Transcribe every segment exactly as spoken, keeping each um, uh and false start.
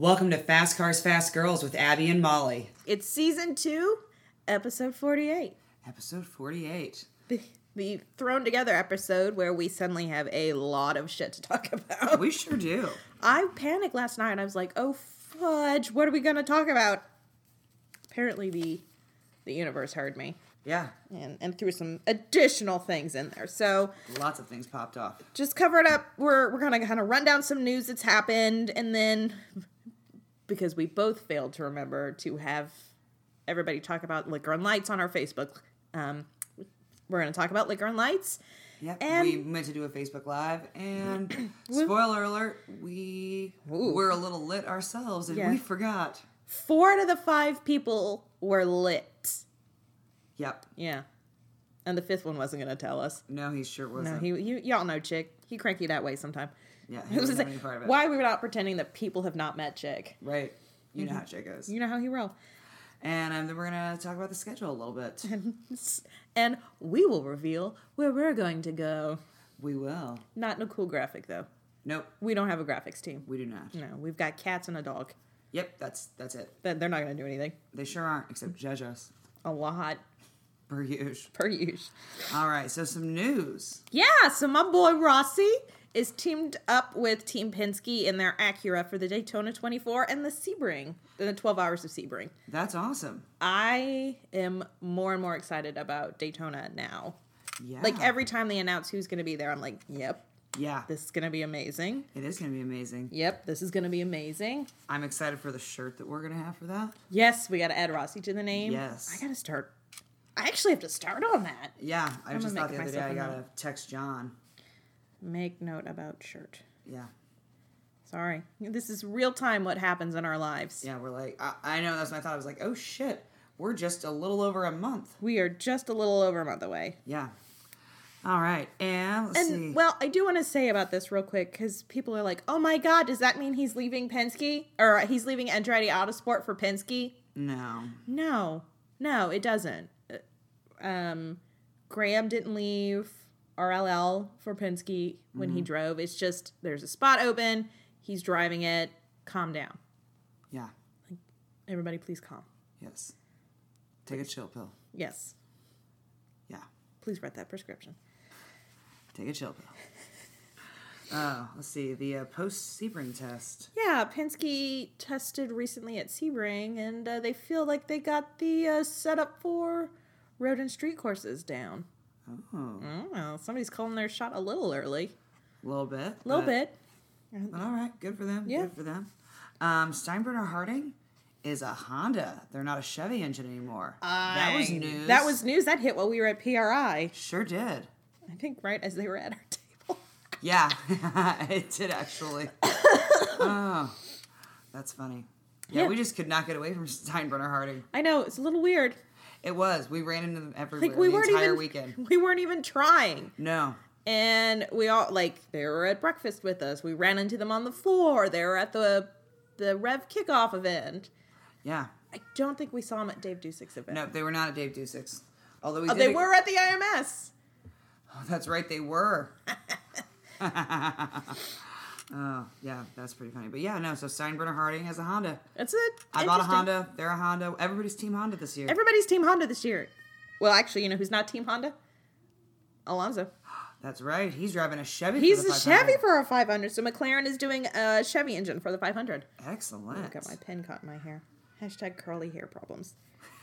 Welcome to Fast Cars, Fast Girls with Abby and Molly. It's season two, episode forty-eight. Episode forty-eight. The, the thrown together episode where we suddenly have a lot of shit to talk about. We sure do. I panicked last night. I was like, oh, fudge, what are we going to talk about? Apparently the the universe heard me. Yeah. And, and threw some additional things in there. So Lots of things popped off. just cover it up. We're, we're going to kind of run down some news that's happened. And then, because we both failed to remember to have everybody talk about Liquor and Lights on our Facebook, um, we're going to talk about Liquor and Lights. Yep, And we meant to do a Facebook Live, and spoiler alert, we Ooh. were a little lit ourselves, and Yeah. we forgot. four out of the five people were lit. Yep. Yeah. And the fifth one wasn't going to tell us. No, he sure No, wasn't. he, you, y'all know Chick. He cranky that way sometime. yeah, I he was wasn't gonna any say, part of it. why we were not pretending that people have not met Chick. Right. You know how Jay goes. You know how he roll. And um, then we're going to talk about the schedule a little bit. And we will reveal where we're going to go. We will. Not in a cool graphic, though. Nope, We don't have a graphics team. we do not. No, we've got cats and a dog. Yep, that's that's it. But they're not going to do anything. They sure aren't, except judge us. A lot, Per usual. per usual. All right, so some news. Yeah, so my boy Rossi is teamed up with Team Penske in their Acura for the Daytona twenty-four and the Sebring, the twelve hours of Sebring. That's awesome. I am more and more excited about Daytona now. Yeah. Like every time they announce who's going to be there, I'm like, yep, Yeah, this is going to be amazing. it is going to be amazing. Yep, this is going to be amazing. I'm excited for the shirt that we're going to have for that. Yes, we got to add Rossi to the name. Yes. I got to start. I actually have to start on that. Yeah, I I'm just gonna thought make the other day myself I a got to note. text John. Make note about shirt. Yeah. Sorry. This is real time what happens in our lives. Yeah, we're like, I, I know, that's what I thought. I was like, oh shit, we're just a little over a month. We are just a little over a month away. Yeah. All right, and let's And, see. well, I do want to say about this real quick, because people are like, oh my god, does that mean he's leaving Penske? Or he's leaving Andretti Autosport for Penske? No. No. No, it doesn't. Um, Graham didn't leave R L L for Penske when Mm-hmm. he drove. It's just, there's a spot open. He's driving it. Calm down. Yeah. Everybody, please calm. Yes. Take a chill pill. Yes. Yeah. Please write that prescription. Take a chill pill. Oh, let's see. The uh, post-Sebring test. Yeah, Penske tested recently at Sebring, and uh, they feel like they got the uh, setup for road and street courses down. Oh. Oh, somebody's calling their shot a little early. A little bit. A little but- bit. But all right, good for them. Yeah. Good for them. Um, Steinbrenner Harding is a Honda. They're not a Chevy engine anymore. that was I- news. That was news. That hit while we were at P R I. Sure did. I think right as they were at our table. Yeah, it did actually. Oh, that's funny. Yeah, Yeah. we just could not get away from Steinbrenner Harding. I know, it's a little weird. It was. We ran into them everywhere Like we the weren't entire even weekend. we weren't even trying. No. And we all like they were at breakfast with us. We ran into them on the floor. They were at the the Rev kickoff event. Yeah. I don't think we saw them at Dave Dusick's event. No, they were not at Dave Dusic's. Although we Oh, did they a- were at the I M S. Oh, that's right, they were. Oh, yeah, that's pretty funny. But yeah, no, so Steinbrenner Harding has a Honda. That's it. I bought a Interesting. Honda. They're a Honda. Everybody's Team Honda this year. Everybody's Team Honda this year. Well, actually, you know who's not Team Honda? Alonso. That's right. He's driving a Chevy. He's for the a Chevy five hundred. for a five hundred. So McLaren is doing a Chevy engine for the five hundred. Excellent. Look at my pen caught in my hair. Hashtag curly hair problems.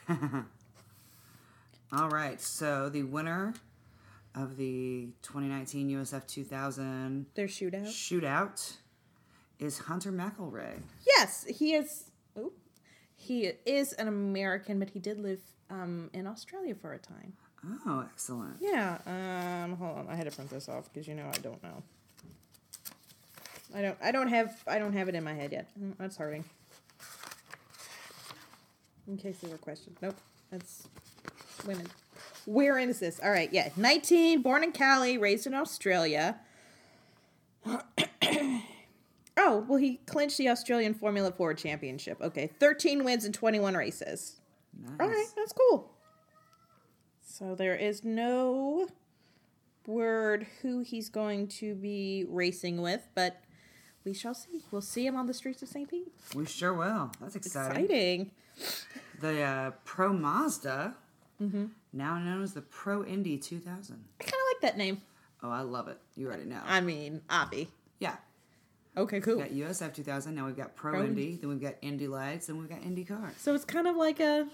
All right. So the winner of the twenty nineteen U S F two thousand Their shootout. shootout is Hunter McElroy. Yes, he is. Oh, he is an American, but he did live um, in Australia for a time. Oh, excellent. Yeah. Um. Hold on. I had to print this off because you know I don't know. I don't. I don't have. I don't have it in my head yet. Mm, That's hurting. In case there were questions. Nope. That's women. Where is this? All right. Yeah. nineteen. Born in Cali. Raised in Australia. Oh, well, he clinched the Australian Formula Ford Championship. Okay. thirteen wins in twenty-one races. Nice. All right. That's cool. So there is no word who he's going to be racing with, but we shall see. We'll see him on the streets of Saint Pete. We sure will. That's exciting. Exciting. The uh, Pro Mazda, Mm-hmm. now known as the Pro Indy two thousand. I kind of like that name. Oh, I love it. You already know. I mean, Avi. yeah. Okay, cool. We've got U S F two thousand. Now we've got Pro, Pro Indy. Then we've got Indy Lights. Then we've got Indy Cars. So it's kind of like a,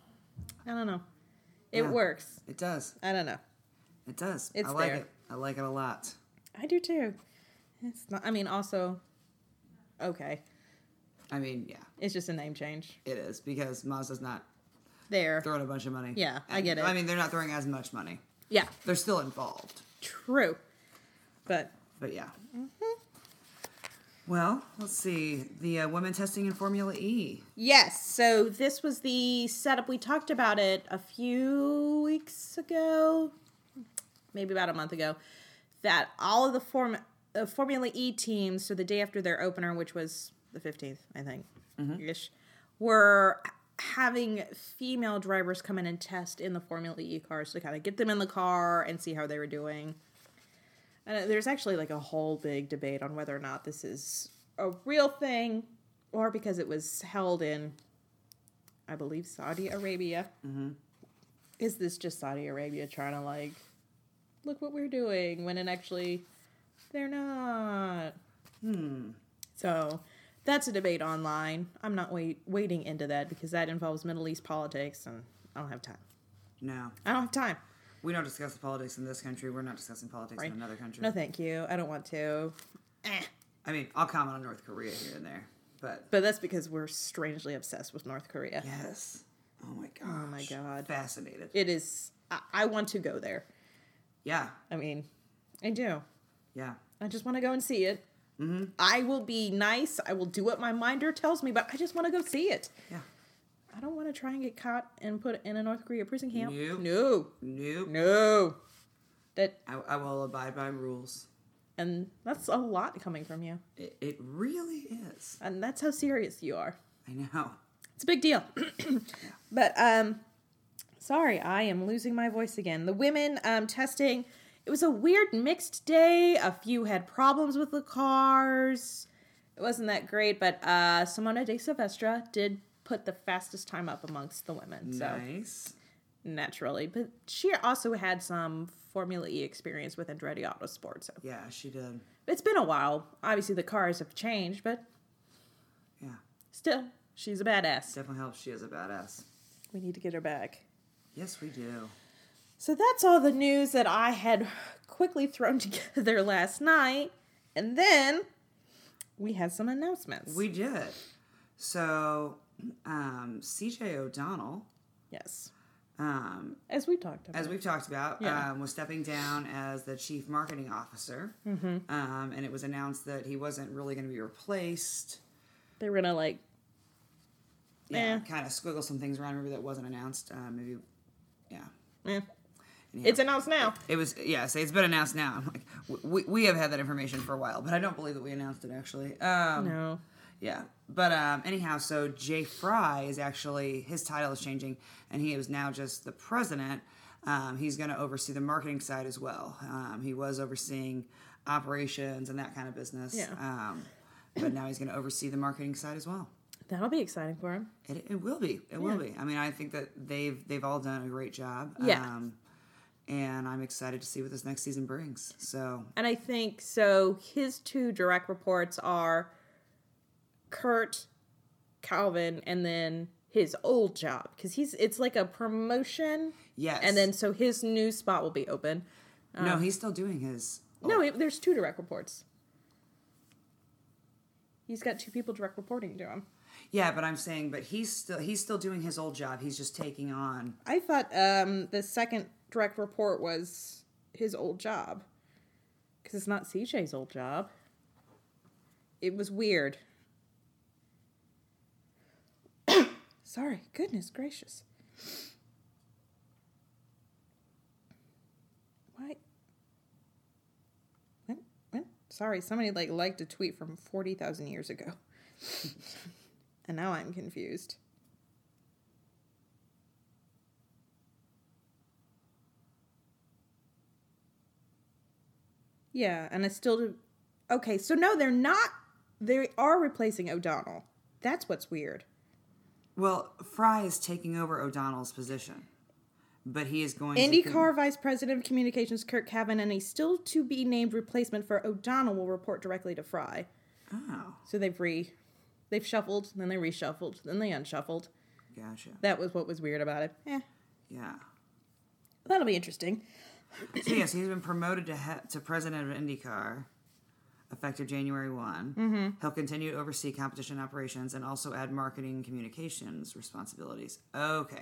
I don't know. It Yeah. works. It does. I don't know. It does. It's I like there. it. I like it a lot. I do too. It's not, I mean, also, okay. I mean, yeah, It's just a name change. it is because Mazda's not There. throwing a bunch of money. Yeah, I And- get it. I mean, they're not throwing as much money. Yeah, They're still involved. true. But, But yeah. Mm-hmm. Well, let's see. The uh, women testing in Formula E. yes, so this was the setup. We talked about it a few weeks ago, maybe about a month ago, that all of the form, uh, Formula E teams, so the day after their opener, which was the fifteenth, I think, ish, were having female drivers come in and test in the Formula E cars to kind of get them in the car and see how they were doing. And there's actually like a whole big debate on whether or not this is a real thing or because it was held in, I believe, Saudi Arabia. Mm-hmm. Is this just Saudi Arabia trying to like, look what we're doing when it actually, they're not. Hmm. So that's a debate online. I'm not wait, wading into that because that involves Middle East politics and I don't have time. No. I don't have time. We don't discuss the politics in this country. We're not discussing politics Right. in another country. No, thank you. I don't want to. Eh. I mean, I'll comment on North Korea here and there. But, But that's because we're strangely obsessed with North Korea. yes. Oh my gosh. Oh my God. Fascinated. It is, I, I want to go there. Yeah. I mean, I do. Yeah. I just want to go and see it. Mm-hmm. I will be nice. I will do what my minder tells me, but I just want to go see it. Yeah. I don't want to try and get caught and put in a North Korea prison camp. Nope. No. Nope. No. That, I, I will abide by rules. and that's a lot coming from you. It, it really is. And that's how serious you are. I know. It's a big deal. But, um, sorry, I am losing my voice again. The women, um, testing, it was a weird mixed day. A few had problems with the cars. It wasn't that great, but, uh, Simona de Silvestre did put the fastest time up amongst the women. So, Nice. naturally. But she also had some Formula E experience with Andretti Autosport. So, Yeah, she did. it's been a while. Obviously, the cars have changed, but Yeah. still, she's a badass. Definitely helps. She is a badass. We need to get her back. Yes, we do. So that's all the news that I had quickly thrown together last night. And then we had some announcements. We did. So, um, C J O'Donnell, yes. um, As we talked about. as we've talked about, Yeah. um, was stepping down as the chief marketing officer. Mm-hmm. Um, and it was announced that he wasn't really going to be replaced. They were going to like, Yeah, Eh. kind of squiggle some things around. Maybe that wasn't announced. Uh, maybe, yeah. eh. Anyhow, It's announced now. It was, yeah, so it's been announced now. I'm like, we, we have had that information for a while, but I don't believe that we announced it actually. Um, No. Yeah. But um, anyhow, so Jay Fry is actually, his title is changing, and he is now just the president. Um, he's going to oversee the marketing side as well. Um, he was overseeing operations and that kind of business. Yeah. Um, but now he's going to oversee the marketing side as well. That'll be exciting for him. It, it will be. It will Yeah. be. I mean, I think that they've they've all done a great job. Yeah. Um, and I'm excited to see what this next season brings. So, And I think, so his two direct reports are Kurt, Calvin, and then his old job. Because he's, it's like a promotion. yes. And then, so his new spot will be open. no, he's still doing his. No, it- there's two direct reports. He's got two people direct reporting to him. Yeah, but I'm saying, but he's still he's still doing his old job. He's just taking on. I thought um, the second direct report was his old job. Because it's not C J's old job. It was weird. Sorry, goodness gracious. Why? What? What? Sorry, somebody like liked a tweet from forty thousand years ago. And now I'm confused. Yeah, and I still do. Okay, so no, they're not they are replacing O'Donnell. That's what's weird. Well, Fry is taking over O'Donnell's position, but he is going IndyCar to... Vice President of Communications Kirk Cavan and a still-to-be-named replacement for O'Donnell will report directly to Fry. Oh. So they've re... They've shuffled, then they reshuffled, then they unshuffled. Gotcha. That was what was weird about it. Eh. Yeah. That'll be interesting. So yes, he's been promoted to he- to president of IndyCar, effective January first. Mm-hmm. He'll continue to oversee competition operations and also add marketing communications responsibilities. Okay.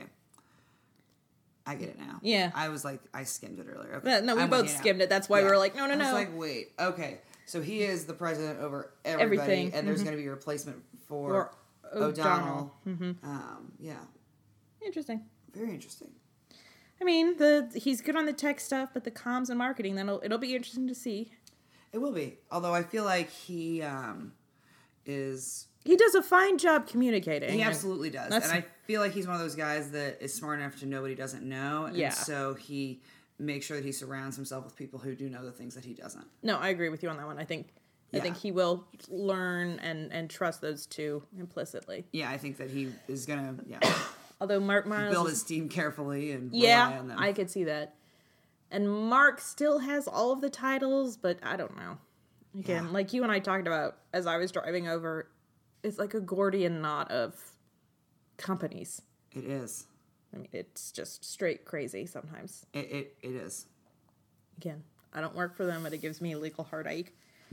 I get it now. Yeah. I was like, I skimmed it earlier. Okay. No, we I'm both with you now. skimmed it. That's why we Yeah. were like, no, no, I no. was like, wait, okay. So he is the president over everybody, Everything. and there's Mhm. going to be a replacement for, For O'Donnell. O'Donnell. Mm-hmm. Um, yeah. Interesting. Very interesting. I mean, the he's good on the tech stuff, but the comms and marketing, then it'll, it'll be interesting to see. It will be. Although I feel like he um, is... He does a fine job communicating. He absolutely does. That's- And I feel like he's one of those guys that is smart enough to know what he doesn't know. And Yeah. so he makes sure that he surrounds himself with people who do know the things that he doesn't. No, I agree with you on that one. I think I Yeah. think he will learn and, and trust those two implicitly. Yeah, I think that he is going to yeah, Although Mark Miles build is- his team carefully and yeah, rely on them. I could see that. And Mark still has all of the titles, but I don't know. Again, Yeah. like you and I talked about as I was driving over, it's like a Gordian knot of companies. It is. I mean, it's just straight crazy sometimes. It, it, it is. Again, I don't work for them, but it gives me a legal heartache.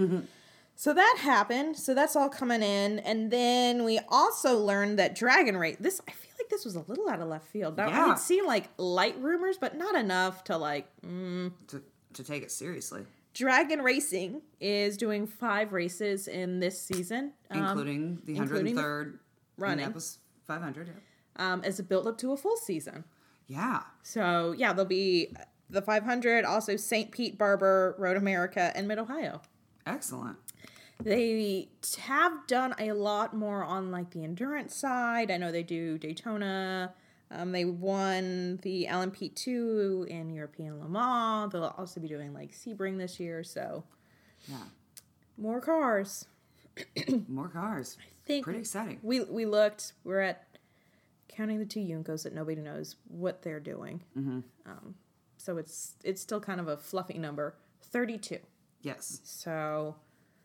So that happened. So that's all coming in. And then we also learned that Dragon Race, this, I feel like this was a little out of left field. Now, I Yeah. had seen like light rumors, but not enough to like, mm. To, to take it seriously. Dragon Racing is doing five races in this season. um, Including the including one hundred third running. Indianapolis five hundred. Yeah. um, as a build up to a full season. yeah. So yeah, there'll be the five hundred, also Saint Pete, Barber, Road America, and Mid Ohio. Excellent. They have done a lot more on like the endurance side. I know they do Daytona. Um, they won the L M P two in European Le Mans. They'll also be doing like Sebring this year. So Yeah. more cars. More cars. I think Pretty exciting. We we looked. We're at counting the two Yunkos that nobody knows what they're doing. Mm-hmm. Um, so it's it's still kind of a fluffy number, thirty-two. Yes. So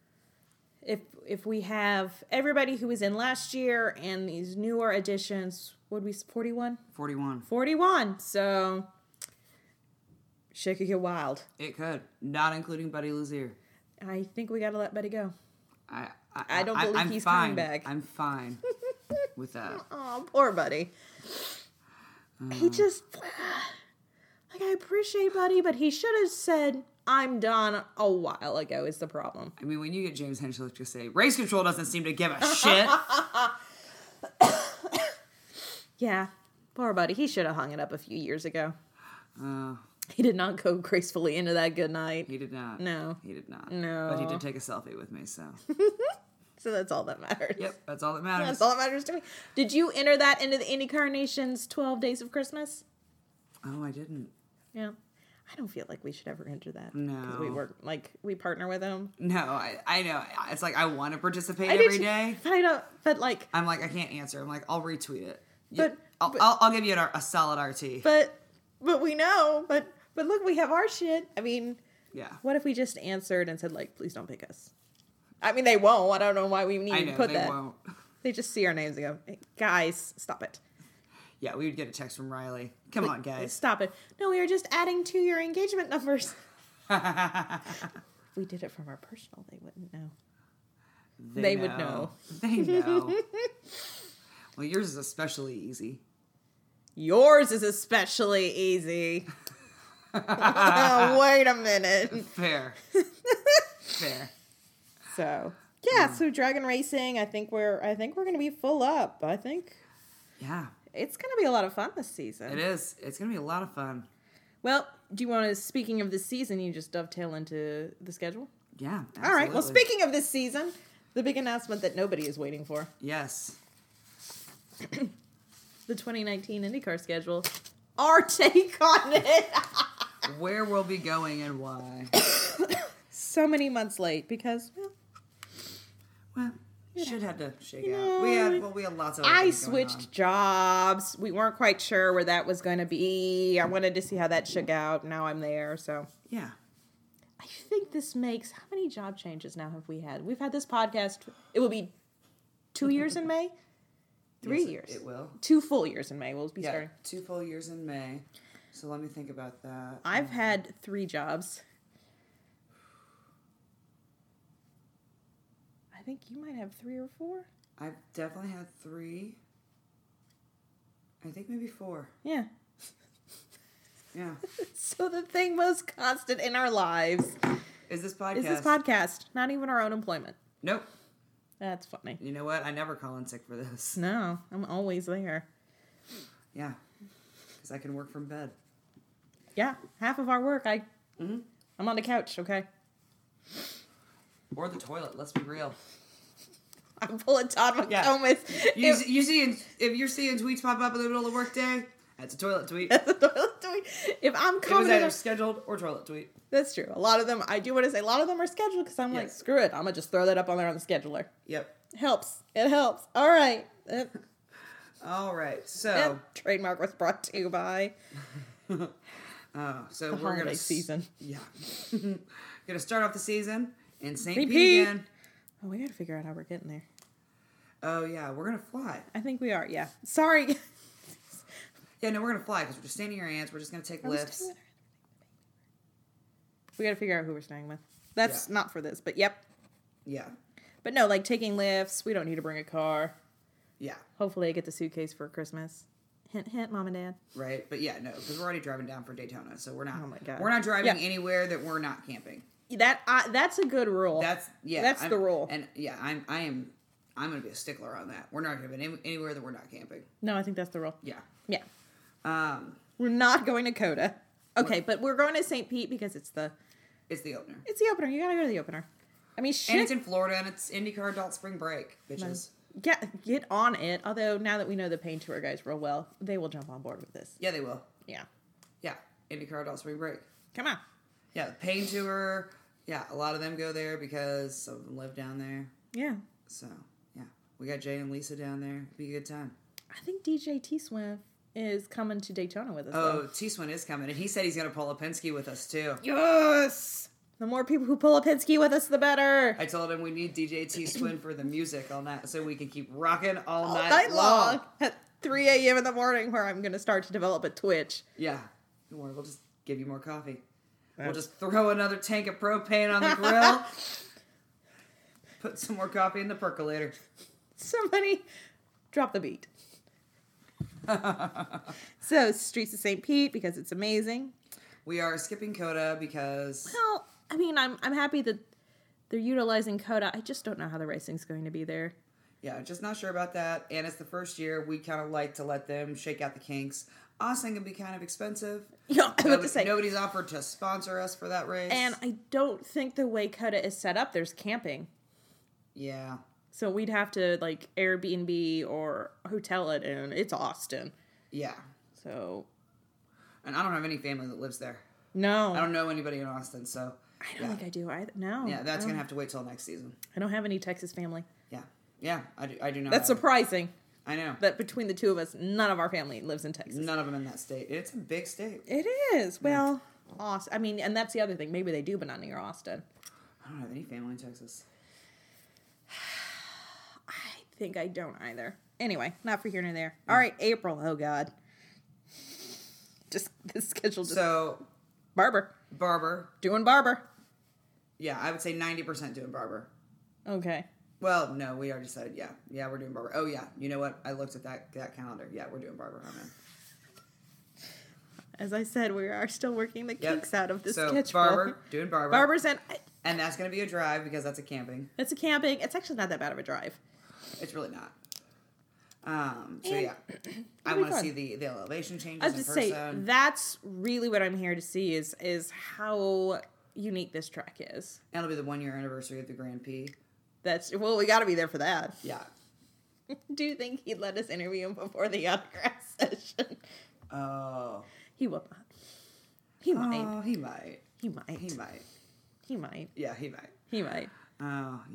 if if we have everybody who was in last year and these newer additions, would we forty-one? forty-one. forty-one. So shit could get wild. It could. Not including Buddy Lazier. I think we got to let Buddy go. I I, I don't believe I'm he's fine. coming back. I'm fine with that. Oh, poor Buddy. Uh, He just like I appreciate Buddy, but he should have said I'm done a while ago is the problem. I mean, when you get James Henschel to say, race control doesn't seem to give a shit. Yeah, poor Buddy. He should have hung it up a few years ago. Uh, He did not go gracefully into that good night. he did not. No. He did not. No. But he did take a selfie with me, so. So that's all that matters. Yep, that's all that matters. That's all that matters to me. Did you enter that into the IndyCar Nation's twelve Days of Christmas? Oh, I didn't. Yeah. I don't feel like we should ever enter that. No. Because we work, like, we partner with them. No, I, I know. It's like I want to participate I did every too, day. But I don't, but like, I'm like, I can't answer. I'm like, I'll retweet it. But- Yeah, I'll, but- I'll, I'll give you an, a solid R T. but, but we know, but, but look, we have our shit. I mean, Yeah. what if we just answered and said, like, please don't pick us? I mean, they won't. I don't know why we need I to know, put they that. won't. They just see our names and go, hey, guys, stop it. Yeah, we would get a text from Riley. Come on, guys. Stop it. No, we are just adding to your engagement numbers. If we did it from our personal, they wouldn't know. They would know. They know. Well, yours is especially easy. Yours is especially easy. Wait a minute. Fair. Fair. So yeah, so Dragon Racing, I think we're I think we're gonna be full up. I think Yeah, it's gonna be a lot of fun this season. it is. It's going to be a lot of fun. Well, do you want to, speaking of this season, you just dovetail into the schedule? Yeah, absolutely. All right. Well, speaking of this season, the big announcement that nobody is waiting for. Yes. The twenty nineteen IndyCar schedule. Our take on it. Where we'll be going and why. So many months late because, well, Well, should have to shake You out. know, We had well, we had lots of. other I things going on. switched jobs. We weren't quite sure where that was going to be. I wanted to see how that shook out. Now I'm there, so Yeah. I think this makes how many job changes now have we had? We've had this podcast. It will be two years in May. Three Yes, it- years. It will. Two full years in May. We'll be Yeah, starting. two full years in May. So let me think about that. I've had three jobs. I think you might have three or four. I've definitely had three. I think maybe four. Yeah. Yeah. So the thing most constant in our lives Is this podcast? is this podcast, not even our own employment. Nope. That's funny. You know what? I never call in sick for this. No, I'm always there. Yeah. Because I can work from bed. Yeah, half of our work, I, Mhm. I'm on the couch, okay? Or the toilet. Let's be real. I'm pulling Todd Yeah. McComas. You, If- you see, if you're seeing tweets pop up in the middle of the workday, that's a toilet tweet. That's a toilet tweet. If I'm It was commenting, either on- scheduled or toilet tweet. that's true. A lot of them, I do want to say, a lot of them are scheduled because I'm like, Yes. screw it. I'm going to just throw that up on there on the scheduler. Yep. Helps. It helps. All right. Uh, All right. So, that trademark was brought to you by oh, so the we're holiday gonna s- season. Yeah. Gonna start off the season in Saint Saint Pete Pete. again. Oh, we got to figure out how we're getting there. Oh yeah, we're gonna fly. I think we are, yeah. Sorry. Yeah, no, we're gonna fly because we're just standing our hands. We're just gonna take Are we lifts. staying with her? We got to figure out who we're staying with. That's Yeah. not for this, but yep. Yeah, But no, like taking lifts. We don't need to bring a car. yeah, Hopefully, I get the suitcase for Christmas. Hint, hint, mom and dad. right. But yeah, no, because we're already driving down for Daytona, so we're not. Oh my God. We're not driving Yeah. anywhere that we're not camping. That uh, that's a good rule. That's yeah. That's I'm- the rule. And yeah, I'm I am I'm gonna be a stickler on that. We're not driving any, anywhere that we're not camping. No, I think that's the rule. Yeah. Yeah, Um, we're not going to Coda. Okay, but we're going to Saint Pete because it's the it's the opener, it's the opener. You gotta go to the opener. I mean, shit. and it's in Florida, and it's IndyCar Adult Spring Break, bitches. Get get on it. Although now that we know the paint tour guys real well, they will jump on board with this. Yeah, they will. Yeah, Yeah, IndyCar Adult Spring Break. come on. Yeah, the Pain Tour. Yeah, a lot of them go there because some of them live down there. Yeah, So, yeah. We got Jay and Lisa down there. It'll be a good time. I think D J T Swift is coming to Daytona with us. Oh, T-Swin is coming, and he said he's going to pull a Penske with us, too. though. Yes. The more people who pull a Penske with us, the better. I told him we need D J T-Swin for the music on that so we can keep rocking all, All night, night long. long at three a.m. in the morning, where I'm going to start to develop a Twitch. Yeah. Don't worry, we'll just give you more coffee. We'll That's- just throw another tank of propane on the grill. Put some more coffee in the percolator. Somebody drop the beat. So, Streets of Saint Pete, because it's amazing. We are skipping Coda because... Well, I mean, I'm I'm happy that they're utilizing Coda. I just don't know how the racing's going to be there. Yeah, just not sure about that. And it's the first year. We kind of like to let them shake out the kinks. Austin can be kind of expensive. Yeah, I was about Nobody- to say. Nobody's offered to sponsor us for that race. And I don't think the way Coda is set up, there's camping. yeah, So we'd have to like Airbnb or hotel it, and it's Austin. yeah. So And I don't have any family that lives there. no, I don't know anybody in Austin, so I don't yeah. think I do either. No, yeah, that's I gonna don't- have to wait till next season. I don't have any Texas family. Yeah, yeah. I do. I do not. That's have- surprising I know. that between the two of us, none of our family lives in Texas. None of them in that state. It's a big state. It is. Well, Austin. I mean, and that's the other thing. Maybe they do, but not near Austin. I don't have any family in Texas. I think I don't either. Anyway, not for here nor there. All right, April. Oh God. Just this schedule. Just So, barber Barber. doing barber. Yeah, I would say ninety percent doing Barber. Okay. Well, no, we already decided. Yeah, yeah, we're doing Barber. Oh yeah, you know what? I looked at that that calendar. Yeah, we're doing Barber. I'm in. As I said, we are still working the Yep. kinks out of this so schedule. Barber doing Barber. Barbers and And that's going to be a drive because that's a camping. it's a camping. It's actually not that bad of a drive. It's really not. Um, so And- yeah, I it'll be want to fun. see the, the elevation changes I was in just say person. that's really what I'm here to see is is how unique this track is. And it'll be the one year anniversary of the Grand Prix. That's well, we got to be there for that. Yeah. Do you think he'd let us interview him before the autograph session? Oh. He will not. He might. Oh, he might. He might. He might. He might. Yeah, he might. He might. Oh, yeah.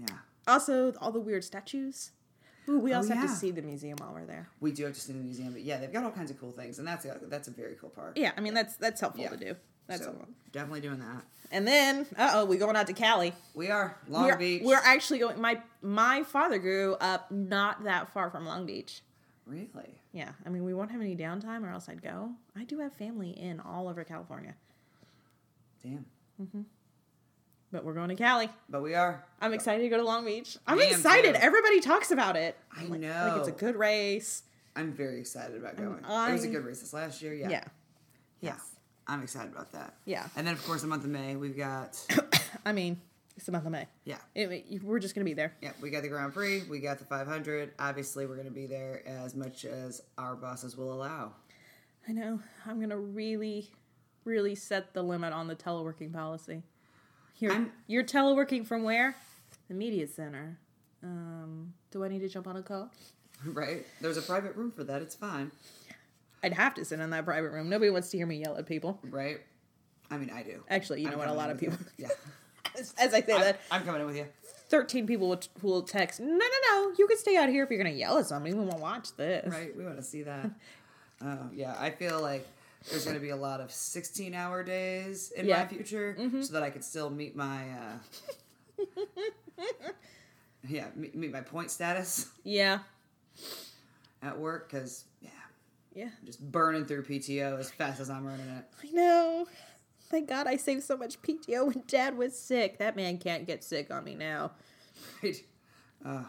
Also, all the weird statues. Ooh, we Oh, also have yeah. to see the museum while we're there. We do have to see the museum, but yeah, they've got all kinds of cool things, and that's a, that's a very cool part. Yeah, I mean, that's that's helpful Yeah. to do. That's so helpful. definitely doing that. And then, uh-oh, we going out to Cali. We are Long we're, Beach. We're actually going, my my father grew up not that far from Long Beach. Really? Yeah, I mean, we won't have any downtime or else I'd go. I do have family in all over California. Damn. But we're going to Cali. But we are. I'm excited to go to Long Beach. I'm I am excited. too. Everybody talks about it. I Like- know. Like it's a good race. I'm very excited about going. I'm- It was a good race this last year. Yeah. Yeah. Yeah. Yes. I'm excited about that. Yeah. And then, of course, the month of May, we've got, I mean, it's the month of May. yeah. It, we're just going to be there. Yeah, we got the Grand Prix, we got the five hundred. Obviously, we're going to be there as much as our bosses will allow. I know. I'm going to really, really set the limit on the teleworking policy. You're, I'm- you're teleworking from where? The media center. Um, do I need to jump on a call? Right? There's a private room for that. It's fine. I'd have to sit in that private room. Nobody wants to hear me yell at people. Right? I mean, I do. Actually, you know I'm what? A coming lot in of with people. you. Yeah. As, as I say I'm, that, I'm coming in with you. thirteen people will, will text, no, no, no, you can stay out here if you're going to yell at somebody. We won't watch this. Right? We want to see that. Uh, yeah, I feel like there's going to be a lot of sixteen-hour days in Yeah. my future so that I could still meet my, uh, yeah, meet, meet my point status Yeah. at work because, yeah, Yeah. I'm just burning through P T O as fast as I'm running it. I know. Thank God I saved so much P T O when Dad was sick. That man can't get sick on me now. Right? Uh,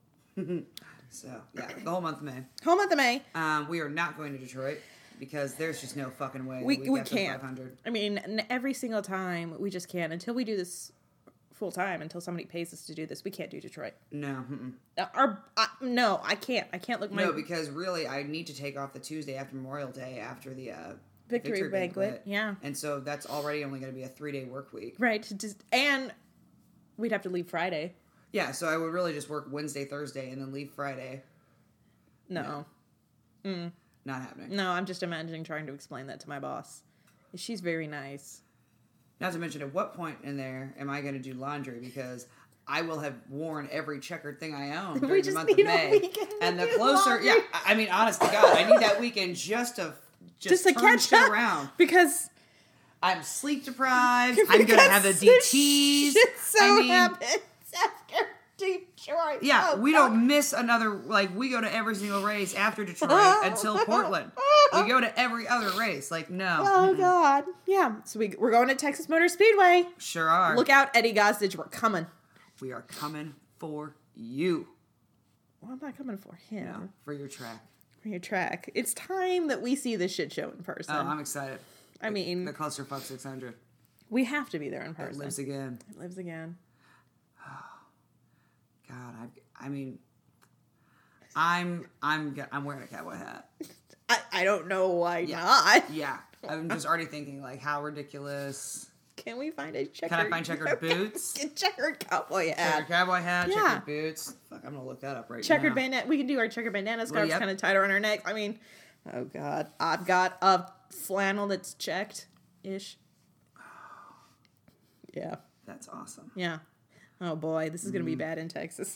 so, yeah, the whole month of May. Whole month of May. Um, we are not going to Detroit because there's just no fucking way We, we, we get to can't. five hundred. I mean, n- every single time we just can't. Until we do this full time, until somebody pays us to do this, we can't do Detroit. No, mm-mm. Uh, Our, uh, no, I can't. I can't look my no, because really I need to take off the Tuesday after Memorial Day after the uh, victory, banquet. Yeah. and so that's already only going to be a three day work week. Right. to Just, and we'd have to leave Friday. Yeah, so I would really just work Wednesday, Thursday, and then leave Friday. No. Not happening. No, I'm just imagining trying to explain that to my boss. She's very nice. Not to mention, at what point in there am I going to do laundry? Because I will have worn every checkered thing I own during We the just month of need a May. weekend to And the do closer, laundry. yeah, I I mean, honest to God, I need that weekend just to just, Just to turn catch shit up. around. Because I'm sleep deprived. I'm going to because have the this D Ts. shit so I mean, happens after Detroit. yeah, Oh, we God. don't miss another, like, we go to every single race after Detroit until Portland. We go to every other race. Like, no. Oh, God. Yeah. So we, we're going to Texas Motor Speedway. Sure are. Look out, Eddie Gossage. We're coming. We are coming for you. Well, I'm not coming for him. No, for your track. For your track. It's time that we see this shit show in person. Oh, I'm excited. I mean, The Clusterfuck six hundred. we have to be there in It person. lives again. It lives again. God, I, I mean, I'm, I'm, g- I'm wearing a cowboy hat. I, I don't know why Yeah. not. Yeah, I'm just already thinking like, how ridiculous. Can we find a checkered... Can I find checkered boots? A checkered cowboy Checkered hat. cowboy hat, Yeah. checkered boots. Fuck, I'm gonna look that up right Checkered now. bandana. We can do our checkered bandana scarves yep. kind of tied around our neck. I mean, oh God. I've got a flannel that's checked-ish. Yeah. That's awesome. Yeah. Oh boy, this is going to Mm. be bad in Texas.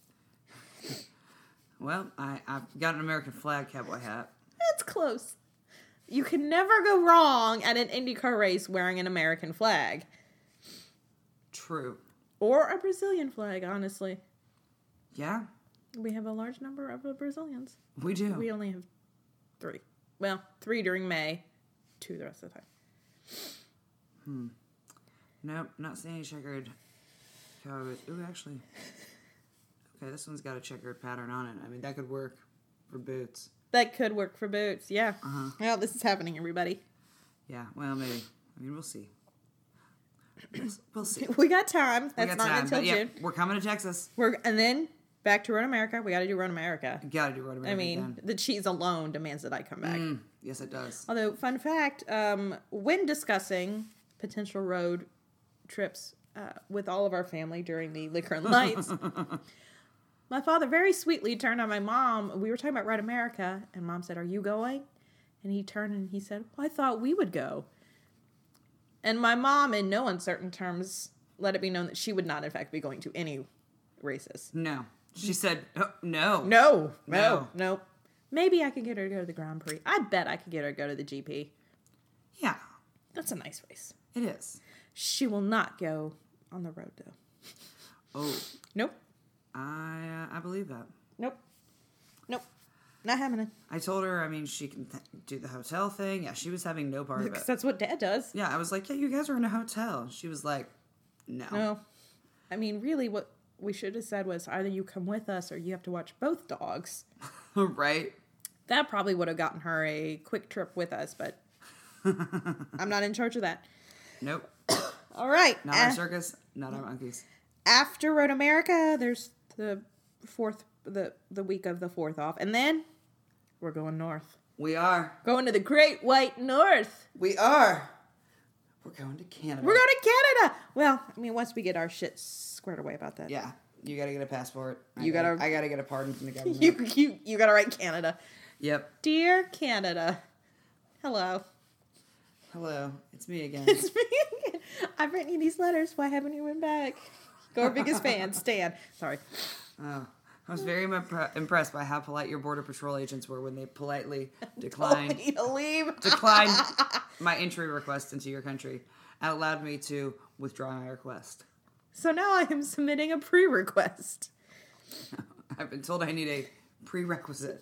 Well, I, I've got an American flag cowboy hat. That's close. You can never go wrong at an IndyCar race wearing an American flag. True. Or a Brazilian flag, honestly. Yeah, We have a large number of Brazilians. we do. We only have three. Well, three during May, two the rest of the time. Nope, not seeing any checkered cowboy boots. Ooh, actually. Okay, this one's got a checkered pattern on it. I mean, that could work for boots. That could work for boots, yeah. Uh-huh. Well, this is happening, everybody. Yeah, well, maybe. I mean, we'll see. We'll, we'll see. We got time. We That's got not time, until but yeah, June. we're coming to Texas. We're and then back to Run America. We got to do Run America. Gotta do Road America I mean, again. the cheese alone demands that I come back. Mm, yes, it does. Although, fun fact, um, when discussing potential road trips uh, with all of our family during the Liquor and Lights, my father very sweetly turned on my mom. We were talking about Run America, and Mom said, "Are you going?" And he turned and he said, well, "I thought we would go." And my mom, in no uncertain terms, let it be known that she would not, in fact, be going to any races. No. She said, oh, no. No, no, No. no. Maybe I could get her to go to the Grand Prix. I bet I could get her to go to the G P. Yeah, That's a nice race. it is. She will not go on the road, though. Oh, Nope. I uh, I believe that. Nope. Nope. Not happening. I told her, I mean, she can th- do the hotel thing. Yeah, she was having no part of Because it. that's what Dad does. Yeah, I was like, yeah, you guys are in a hotel. She was like, no. No. I mean, really, what we should have said was either you come with us or you have to watch both dogs. Right? That probably would have gotten her a quick trip with us, but I'm not in charge of that. Nope. All right. Not uh, our circus, not our monkeys. After Road America, there's the fourth, the, the week of the fourth off. And then we're going north. We are. Going to the Great White North. We are. We're going to Canada. We're going to Canada. Well, I mean, once we get our shit squared away about that. Yeah, you gotta get a passport. I You gotta- I gotta get a pardon from the government. You, you, you got to write Canada. Yep. Dear Canada. Hello. Hello, it's me again. It's me again. I've written you these letters. Why haven't you written back? Our biggest fan, Stan. Sorry. Oh, I was very impre- impressed by how polite your border patrol agents were when they politely declined Told me to leave. declined my entry request into your country and allowed me to withdraw my request. So now I am submitting a pre-request. I've been told I need a prerequisite.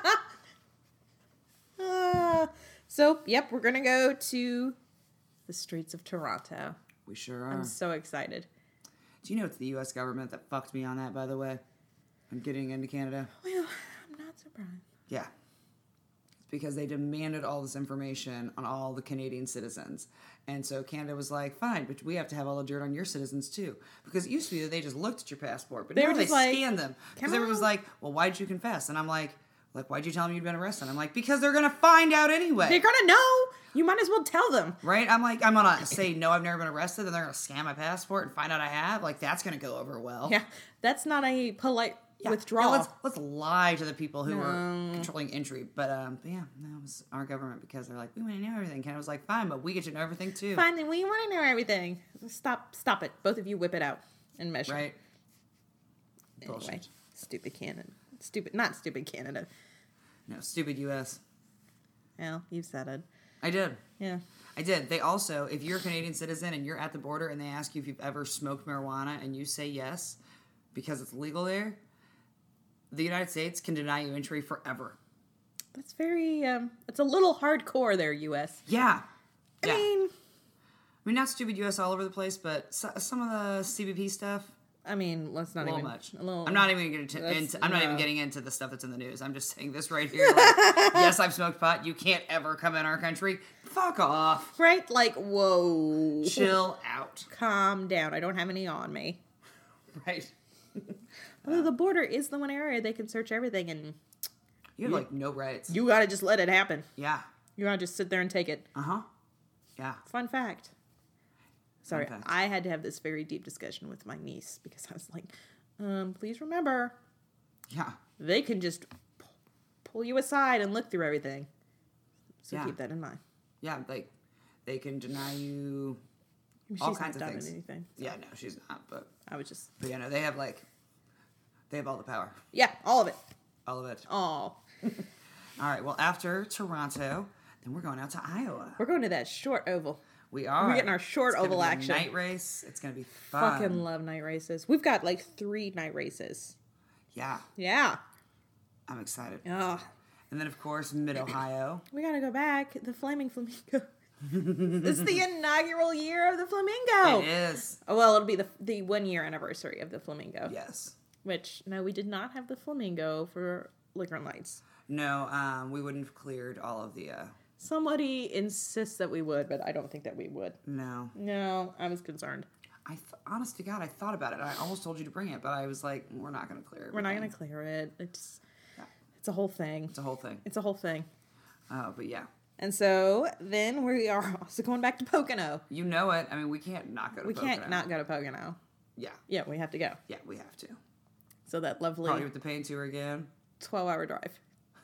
Uh, so, yep, we're going to go to the streets of Toronto. We sure are. I'm so excited. Do you know it's the U S government that fucked me on that, by the way? I'm getting into Canada. Well, I'm not surprised. Yeah. It's because they demanded all this information on all the Canadian citizens. And so Canada was like, fine, but we have to have all the dirt on your citizens too. Because it used to be that they just looked at your passport, but They now were they just like, scan them. Because "Come everyone's on." like, well, why'd you confess? And I'm like, like, why'd you tell them you'd been arrested? I'm like, because they're going to find out anyway. They're going to know. You might as well tell them. Right? I'm like, I'm going to say, no, I've never been arrested, and they're going to scan my passport and find out I have. Like, that's going to go over well. Yeah, that's not a polite Yeah. withdrawal. Yeah, let's, let's lie to the people who No. are controlling entry. But, um, but yeah, that was our government because they're like, we want to know everything. Canada was like, fine, but we get to know everything too. Finally, we want to know everything. Stop, stop it. Both of you whip it out and measure. Right? Anyway, Bullshit. stupid Canada. Stupid, not stupid Canada. No, stupid U S. Well, you said it. I did. Yeah. I did. They also, if you're a Canadian citizen and you're at the border and they ask you if you've ever smoked marijuana and you say yes because it's legal there, the United States can deny you entry forever. That's very, um, it's a little hardcore there, U S. Yeah. I Yeah. mean, I mean, not stupid U S all over the place, but so, some of the C B P stuff, I mean, let's a not little even. much. A little, I'm not even getting into, That's- into I'm not even no. getting into the stuff that's in the news. I'm just saying this right here. Like, yes, I've smoked pot. You can't ever come in our country. Fuck off. Right? Like, whoa. Chill out. Calm down. I don't have any on me. Right. Although the border is the one area they can search everything, and You have like no rights. you gotta just let it happen. Yeah. You gotta just sit there and take it. Uh huh. Yeah. Fun fact. Sorry, fact. I had to have this very deep discussion with my niece because I was like, um, please remember, Yeah. they can just p- pull you aside and look through everything. So Yeah. keep that in mind. Yeah. Like they can deny you I mean, all she's kinds not of done things. anything. Yeah. No, she's not. But I was just, but yeah, no, they have like they have all the power, yeah, all of it. all of it. Oh, All right. Well, after Toronto, then we're going out to Iowa. we're going to that short oval. We are. We're getting our short It's gonna oval be a action. Night race. It's gonna be fun. Fucking love night races. We've got like three night races. Yeah. Yeah. I'm excited. Oh, And then of course Mid Ohio. we gotta go back. The Flaming Flamingo. It's the inaugural year of the Flamingo. It is. Oh, well, it'll be the the one year anniversary of the Flamingo. Yes. Which, no, we did not have the Flamingo for Liquor and Lights. No, um, we wouldn't have cleared all of the. Uh, Somebody insists that we would, but I don't think that we would. no. No, I was concerned. I th- honest to God, I thought about it. I almost told you to bring it, but I was like, we're not going to clear it. We're not going to clear it. It's Yeah. it's a whole thing. It's a whole thing. It's a whole thing. Oh, but yeah, And so then we are also going back to Pocono. you know it. I mean, we can't not go to. We Pocono. can't not go to Pocono. Yeah, Yeah, we have to go. yeah, we have to. So that lovely Probably with the pain tour again. twelve-hour drive.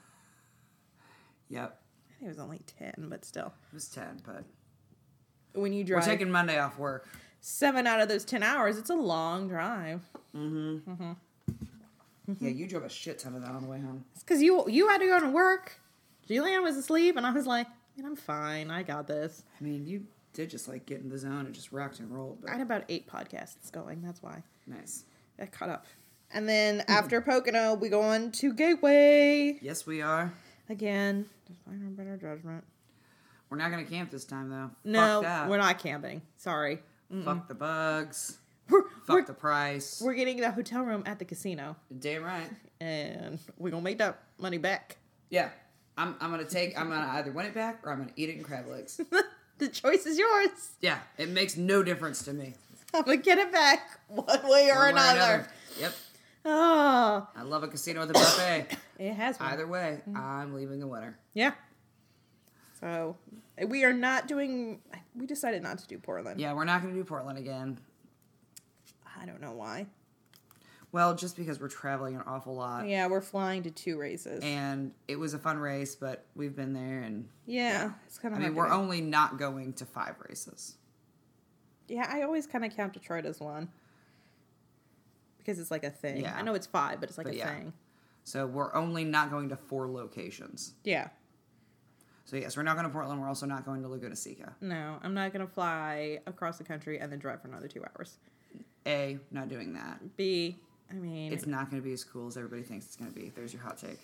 Yep, I think it was only ten, but still. it was ten, but When you we're drive, taking Monday off work. seven out of those ten hours, it's a long drive. Mm-hmm. Mm-hmm. Yeah, you drove a shit ton of that on the way home. It's because you you had to go to work. Julianne was asleep, and I was like, man, I'm fine. I got this. I mean, you did just like get in the zone and just rocked and rolled. But... I had about eight podcasts going. That's why. Nice. I caught up. And then after Pocono, we go on to Gateway. Yes, we are. Again, despite our better judgment. We're not going to camp this time, though. No, Fuck that. we're not camping. Sorry. Mm-mm. Fuck the bugs. We're, Fuck we're, the price. We're getting the hotel room at the casino. Damn right. And we're going to make that money back. Yeah. I'm, I'm going to take, I'm going to either win it back or I'm going to eat it in crab legs. The choice is yours. Yeah. It makes no difference to me. I'm going to get it back one way or One way another. another. Yep. Oh. I love a casino with a buffet. It has one. Either way, I'm leaving the winner. Yeah. So, we are not doing, we decided not to do Portland. Yeah, we're not going to do Portland again. I don't know why. Well, just because we're traveling an awful lot. Yeah, we're flying to two races. And it was a fun race, but we've been there and... Yeah, yeah. it's kind of I mean, we're only not going to five races. Yeah, I always kind of count Detroit as one. Because it's like a thing. Yeah. I know it's five, but it's like But a yeah. thing. So we're only not going to four locations. Yeah. So yes, we're not going to Portland. We're also not going to Laguna Seca. No, I'm not going to fly across the country and then drive for another two hours. A, not doing that. B, I mean... It's not going to be as cool as everybody thinks it's going to be. There's your hot take.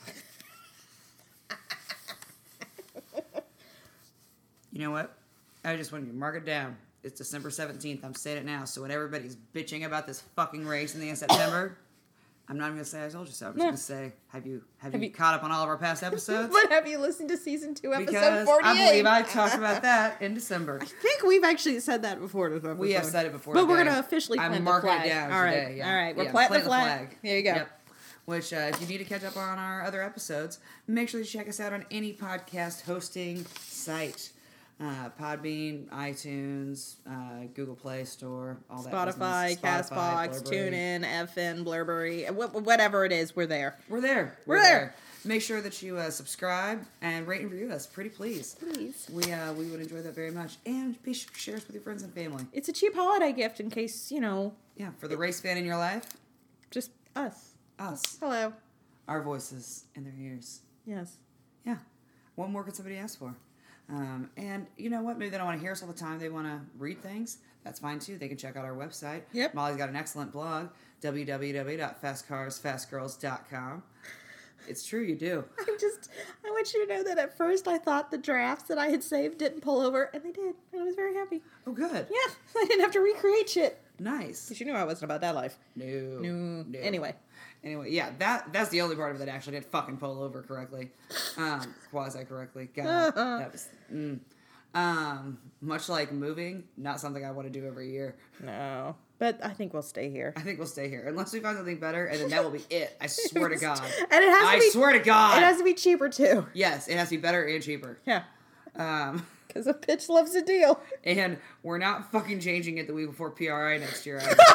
You know what? I just want you to mark it down. It's December seventeenth. I'm saying it now. So when everybody's bitching about this fucking race in the end of September, I'm not even going to say I told you so. I'm just No. going to say, have you have, Have you, you- caught up on all of our past episodes? But have you listened to season two, episode Because forty-eight? I believe I talked about that in December. I think we've actually said that before. This episode. We have said it before. But we're today. going to officially plant I'm the marking flag. it down all right. today. Yeah. All right. We're Yeah, planting plant the flag. There you go. Yep. Which, uh, if you need to catch up on our other episodes, make sure to check us out on any podcast hosting site. Uh, Podbean, iTunes, uh, Google Play Store, all that Spotify, business. Spotify, Castbox, Blurberry. TuneIn, F N, Blurberry, wh- whatever it is, we're there. We're there. We're there. Make sure that you uh, subscribe and rate and review us. Pretty please. Please. We uh, we would enjoy that very much. And be sure to share us with your friends and family. It's a cheap holiday gift in case, you know, Yeah, for the race fan in your life, just us. us. Hello. Our voices in their ears. Yes. Yeah. What more could somebody ask for? Um, and you know what? Maybe they don't want to hear us all the time. They want to read things. That's fine too. They can check out our website. Yep. Molly's got an excellent blog, w w w dot fast cars fast girls dot com. It's true, you do. I just, I want you to know that at first I thought the drafts that I had saved didn't pull over, and they did. And I was very happy. Oh, good. Yeah, I didn't have to recreate shit. Nice. Because you knew I wasn't about that life. No. No. no. Anyway. Anyway, yeah, that that's the only part of it that actually did fucking pull over correctly. Um, quasi correctly. God, that was. Mm. Um, much like moving, not something I want to do every year. No. But I think we'll stay here. I think we'll stay here unless we find something better, and then that will be it. I swear to God. And it has to I be, swear to God. It has to be cheaper too. Yes, it has to be better and cheaper. Yeah. Um, Because a bitch loves a deal. and we're not fucking changing it the week before P R I next year. either.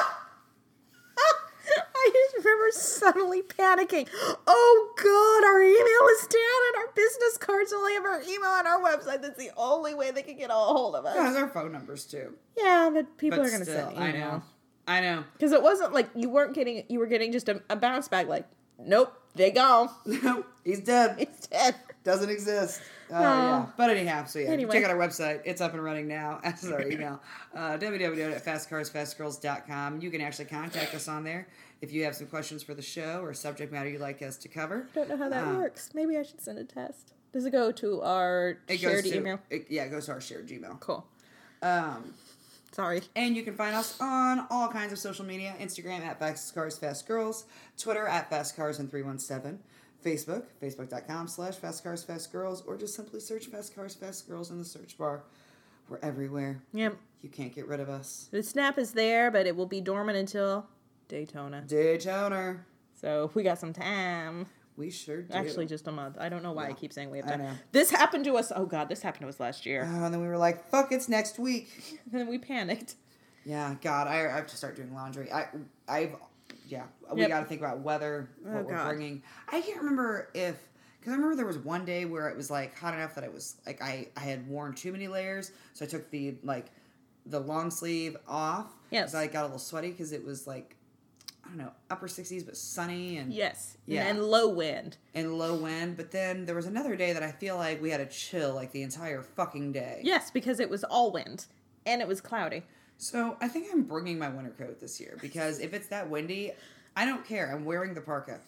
I just remember suddenly panicking. Oh God, our email is down and our business cards only have our email on our website. That's the only way they can get a hold of us. It has our phone numbers too. Yeah, but people But are going to still, send email. I know. I know. Because it wasn't like you weren't getting, you were getting just a, a bounce back like, nope, they gone. No, he's dead. It's dead. Doesn't exist. Uh, Oh. yeah. But anyhow, so yeah, Anyway. check out our website. It's up and running now. As is our email. Uh, w w w dot fast cars fast girls dot com. You can actually contact us on there if you have some questions for the show or subject matter you'd like us to cover. I don't know how that Uh, works. Maybe I should send a test. Does it go to our It shared goes to, email? It, yeah, it goes to our shared Gmail. Cool. Um, Sorry. and you can find us on all kinds of social media. Instagram at Fast Cars Fast Girls. Twitter at Fast Cars and three one seven. Facebook, facebook.com slash Fast Cars Fast Girls. Or just simply search Fast Cars Fast Girls in the search bar. We're everywhere. Yep. You can't get rid of us. The snap is there, but it will be dormant until Daytona. Daytona. So we got some time. We sure do. Actually, just a month. I don't know why I Yeah, keep saying we have I time. know. This happened to us. Oh, God, this happened to us last year. Oh, and then we were like, fuck, it's next week. And then we panicked. Yeah, God, I, I have to start doing laundry. I, I've, yeah, we Yep. got to think about weather, what Oh, we're God. bringing. I can't remember if, because I remember there was one day where it was like hot enough that it was like I, I had worn too many layers, so I took the like the long sleeve off. Yes. 'Cause I got a little sweaty because it was like, I don't know, upper sixties, but sunny and Yes. Yeah. And low wind. and low wind. But then there was another day that I feel like we had a chill like the entire fucking day. Yes, because it was all wind and it was cloudy. So I think I'm bringing my winter coat this year because if it's that windy, I don't care. I'm wearing the parka.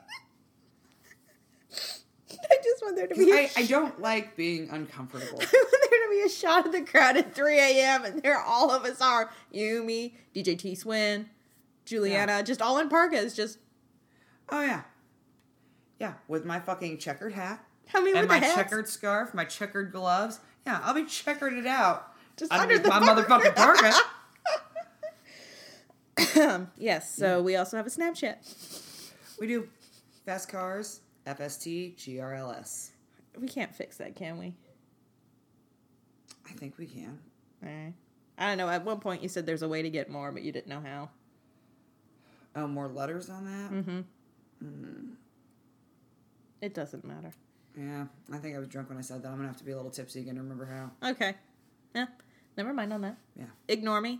I just want there to be. A I, I don't like being uncomfortable. I want there to be a shot of the crowd at three a.m. and there all of us are. You, me, D J T Swin, Juliana, Yeah. just all in parkas. Just Oh yeah, yeah, with my fucking checkered hat I mean, and with my the hats, checkered scarf, my checkered gloves. Yeah, I'll be checkered it out. just Underneath under the my parka. motherfucking parka. Yes, so we also have a Snapchat. We do fast cars, F S T, G R L S. We can't fix that, can we? I think we can. Eh. I don't know. At one point, you said there's a way to get more, but you didn't know how. Oh, more letters on that? Mm-hmm. Mm. It doesn't matter. Yeah, I think I was drunk when I said that. I'm gonna have to be a little tipsy again to remember how. Okay. Yeah. Never mind on that. Yeah. Ignore me.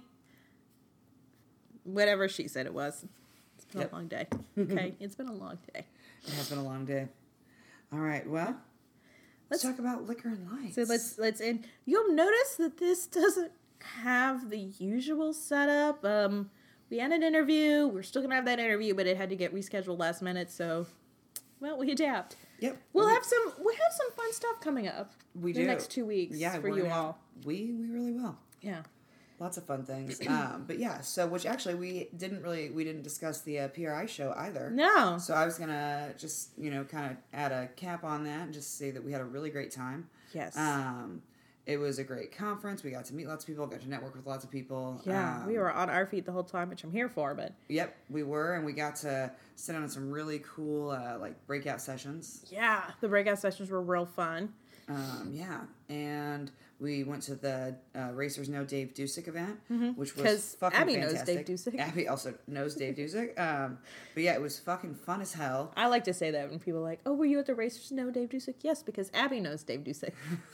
Whatever she said it was. It's been Yep. a long day. Okay. It's been a long day. It has been a long day. All right, well, let's, Let's- talk about liquor and lights. So let's let's end. You'll notice that this doesn't have the usual setup. Um, we had an interview. We're still gonna have that interview, but it had to get rescheduled last minute. So, well, we adapt. Yep. We'll we, have some. We have some fun stuff coming up. We the do. next two weeks. Yeah, for we're you gonna- all. We we really will. Yeah. Lots of fun things. um, but yeah, so which actually we didn't really we didn't discuss the uh, P R I show either. No. So I was gonna just you know kind of add a cap on that and just say that we had a really great time. Yes. Um, it was a great conference. We got to meet lots of people, got to network with lots of people. yeah, Um, we were on our feet the whole time, which I'm here for. But Yep, we were, and we got to sit on some really cool uh, like breakout sessions. yeah, the breakout sessions were real fun. Um, yeah, and we went to the uh, Racers Know Dave Dusick event, which was 'Cause fucking Abby knows fantastic. Dave Dusick. Abby also knows Dave Dusick. Um, but yeah, it was fucking fun as hell. I like to say that when people are like, "Oh, were you at the Racers Know Dave Dusick?" Yes, because Abby knows Dave Dusick.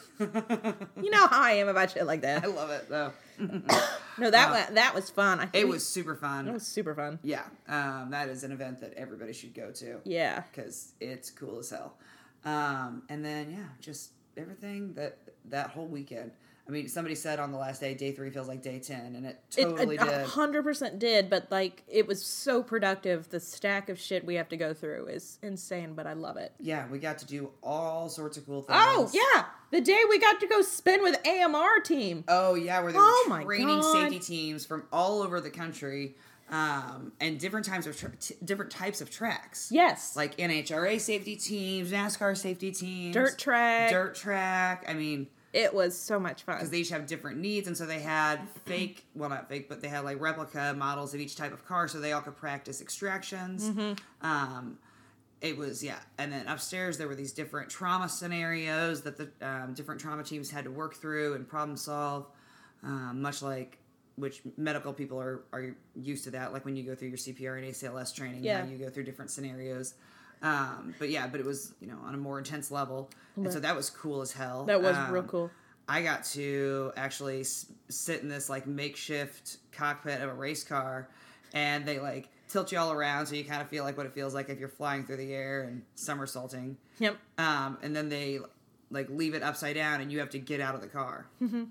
You know how I am about shit like I that. love it though. No, that Uh, wa- that was fun. I It think was super fun. it was super fun. Yeah, um, that is an event that everybody should go to. Yeah. because it's cool as hell. Um, and then yeah, just everything that that whole weekend. I mean, somebody said on the last day, day three feels like day ten, and it totally it, a did. hundred percent did, but like it was so productive. The stack of shit we have to go through is insane, but I love it. Yeah, we got to do all sorts of cool things. Oh yeah, the day we got to go spin with A M R team. Oh yeah, where they Oh, were my training God. safety teams from all over the country, um, and different types of tra- t- different types of tracks. Yes, Like N H R A safety teams, NASCAR safety teams, dirt track. dirt track. I mean, It was so much fun. because they each have different needs, and so they had fake, well, not fake, but they had like replica models of each type of car, so they all could practice extractions. Mm-hmm. Um, it was yeah, and then upstairs there were these different trauma scenarios that the um, different trauma teams had to work through and problem solve, um, much like which medical people are are used to that, like when you go through your C P R and A C L S training, Yeah. how you go through different scenarios. Um, but yeah, but it was, you know, on a more intense level. And so that was cool as hell. That was Um, real cool. I got to actually s- sit in this like makeshift cockpit of a race car, and they like tilt you all around so you kind of feel like what it feels like if you're flying through the air and somersaulting. Yep. Um, and then they like leave it upside down and you have to get out of the car. Mm-hmm.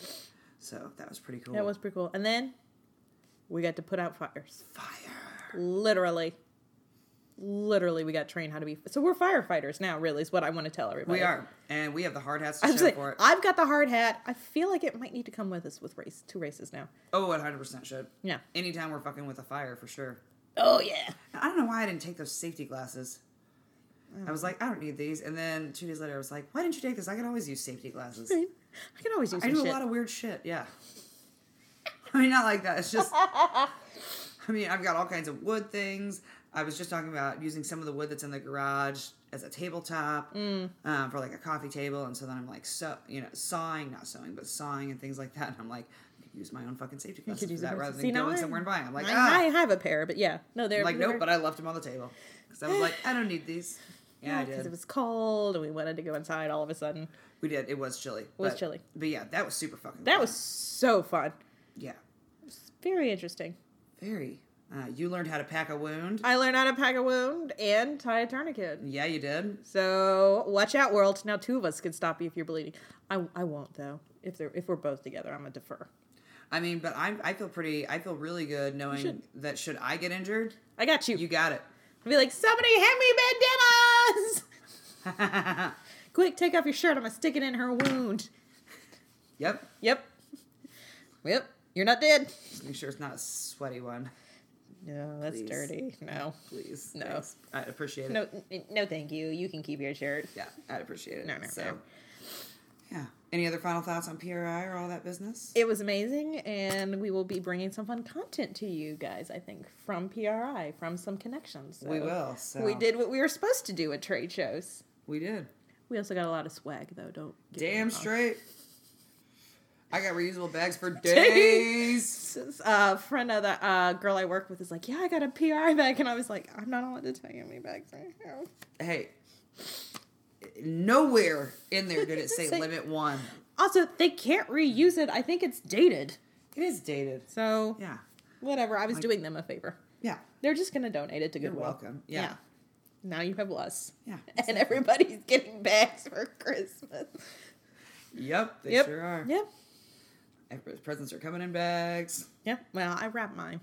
So that was pretty cool. That was pretty cool. And then we got to put out fires. fire. Literally. Literally, we got trained how to be. So we're firefighters now, really, is what I want to tell everybody. We are, and we have the hard hats to I show was like, for it. I've got the hard hat. I feel like it might need to come with us with race two races now. Oh, one hundred percent should. Yeah. Anytime we're fucking with a fire, for sure. Oh yeah. I don't know why I didn't take those safety glasses. I was like, I don't need these. And then two days later, I was like, why didn't you take this? I can always use safety glasses. I can always use I some do shit. a lot of weird shit, yeah. I mean, not like that. It's just, I mean, I've got all kinds of wood things. I was just talking about using some of the wood that's in the garage as a tabletop Mm. um, for like a coffee table. And so then I'm like, so, you know, sawing, not sewing, but sawing and things like that. And I'm like, I could use my own fucking safety glasses could for use that it. rather See, than now going I- somewhere and buying. I'm like, I, ah. I have a pair, but yeah, no, they're I'm like, they're- nope, but I left them on the table. Because I was like, I don't need these. Yeah, I Because did. it was cold and we wanted to go inside all of a sudden. We did. It was chilly. It was chilly. But yeah, that was super fucking That fun. was so fun. Yeah. Very interesting. Very. Uh, you learned how to pack a wound. I learned how to pack a wound and tie a tourniquet. Yeah, you did. So watch out, world. Now two of us can stop you if you're bleeding. I, I won't though. If they're if we're both together, I'm gonna defer. I mean, but I I feel pretty. I feel really good knowing should. that should I get injured, I got you. you got it. I'll be like, somebody hand me bandanas. Quick, take off your shirt. I'm gonna stick it in her wound. Yep. Yep. Yep. You're not dead. Just make sure it's not a sweaty one, No, that's Please. dirty. No. please. No. Thanks. I'd appreciate it. No, n- no, thank you. You can keep your shirt. Yeah, I'd appreciate it. No, no, so, no. yeah. Any other final thoughts on P R I or all that business? It was amazing, and we will be bringing some fun content to you guys, I think, from P R I, from some connections. So we will. So We did what we were supposed to do at trade shows. We did. We also got a lot of swag, though. Don't get me Damn wrong. straight. I got reusable bags for days. A friend of the uh, girl I work with is like, yeah, I got a P R I bag, and I was like, I'm not allowed to tell you how many bags I have. Hey, nowhere in there did it say Say- limit one. Also, they can't reuse it. I think it's dated. It is dated. So, Yeah. whatever. I was Like- doing them a favor. Yeah. They're just going to donate it to You're Goodwill. welcome. Yeah. Now you have us. Yeah. And everybody's getting bags for Christmas. Yep. They Yep. sure are. Yep. Everybody's presents are coming in bags. Yep. Well, I wrap mine.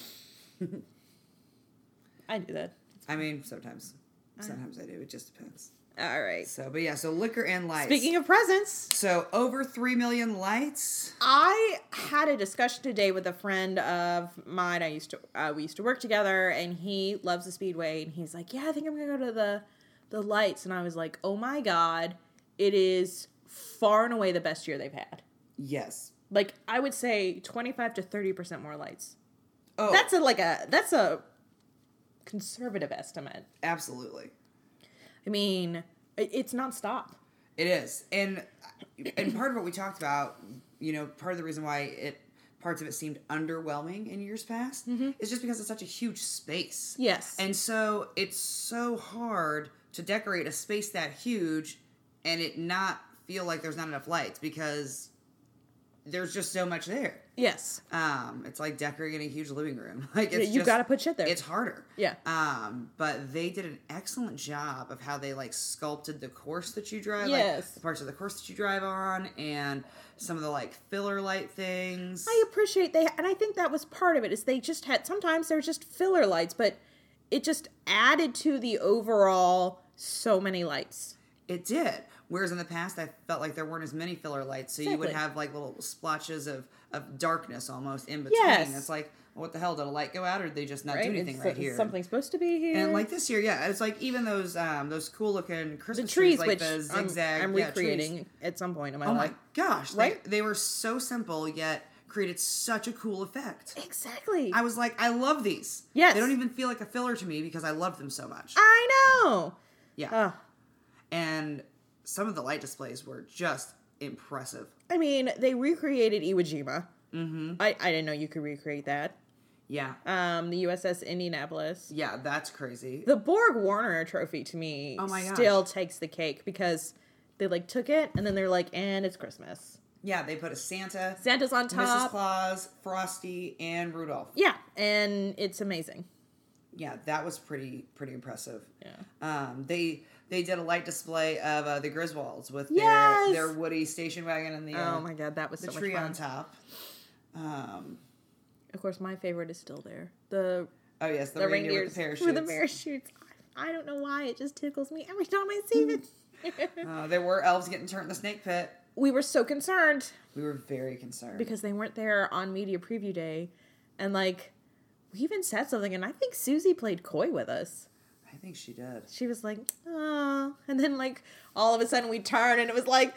I do that. I mean, sometimes. Sometimes I do. It just depends. All right. So, but yeah, so liquor and lights. Speaking of presents, So over three million lights. I had a discussion today with a friend of mine. I used to uh, we used to work together, and he loves the Speedway, and he's like, "Yeah, I think I'm gonna go to the the lights." And I was like, "Oh my god, it is far and away the best year they've had." Yes. Like I would say, twenty-five to thirty percent more lights. Oh, That's a like a that's a conservative estimate. absolutely. I mean, it, it's nonstop. It is, and and part of what we talked about, you know, part of the reason why it parts of it seemed underwhelming in years past is just because it's such a huge space. Yes. And so it's so hard to decorate a space that huge and it not feel like there's not enough lights because there's just so much there. Yes. Um, it's like decorating a huge living room. Like Yeah, it's you just- gotta put shit there. It's harder. Yeah. Um, but they did an excellent job of how they like sculpted the course that you drive. Yes. Like, the parts of the course that you drive on, and some of the like filler light things. I appreciate they, and I think that was part of it. Is they just had sometimes they're just filler lights, but it just added to the overall so many lights. It did. Whereas in the past, I felt like there weren't as many filler lights, so you would Exactly. have like little splotches of, of darkness almost in between. Yes. It's like, well, what the hell? Did a light go out, or did they just not Right? do anything Is- right is here? Something supposed to be here. And like this year, yeah, it's like even those um those cool looking the Christmas trees, like which the I'm, zigzag. I'm yeah, recreating trees. at some point in my Oh life. my gosh! Right? They, they were so simple yet created such a cool effect. Exactly. I was like, I love these. Yes. They don't even feel like a filler to me because I love them so much. I know. Yeah. Ugh. And some of the light displays were just impressive. I mean, they recreated Iwo Jima. Mm-hmm. I, I didn't know you could recreate that. Yeah. Um, the U S S Indianapolis. Yeah, that's crazy. The Borg Warner trophy to me Oh my gosh. still takes the cake because they like took it and then they're like, and it's Christmas. Yeah, they put a Santa, Santa's on Missus top. Claus, Frosty, and Rudolph. Yeah, and it's amazing. Yeah, that was pretty pretty impressive. Yeah. Um, they they did a light display of uh, the Griswolds with Yes! their their Woody station wagon and the uh, Oh my god, that was the so much tree fun. on top. Um, Of course, my favorite is still there. The oh yes, the, the reindeer reindeers with the parachutes. with the parachutes. I don't know why it just tickles me every time I see it. Uh, there were elves getting turned in the snake pit. We were so concerned We were very concerned. because they weren't there on media preview day, and like we even said something, and I think Susie played coy with us. I think she did. She was like, "Oh," and then like all of a sudden we turned, and it was like,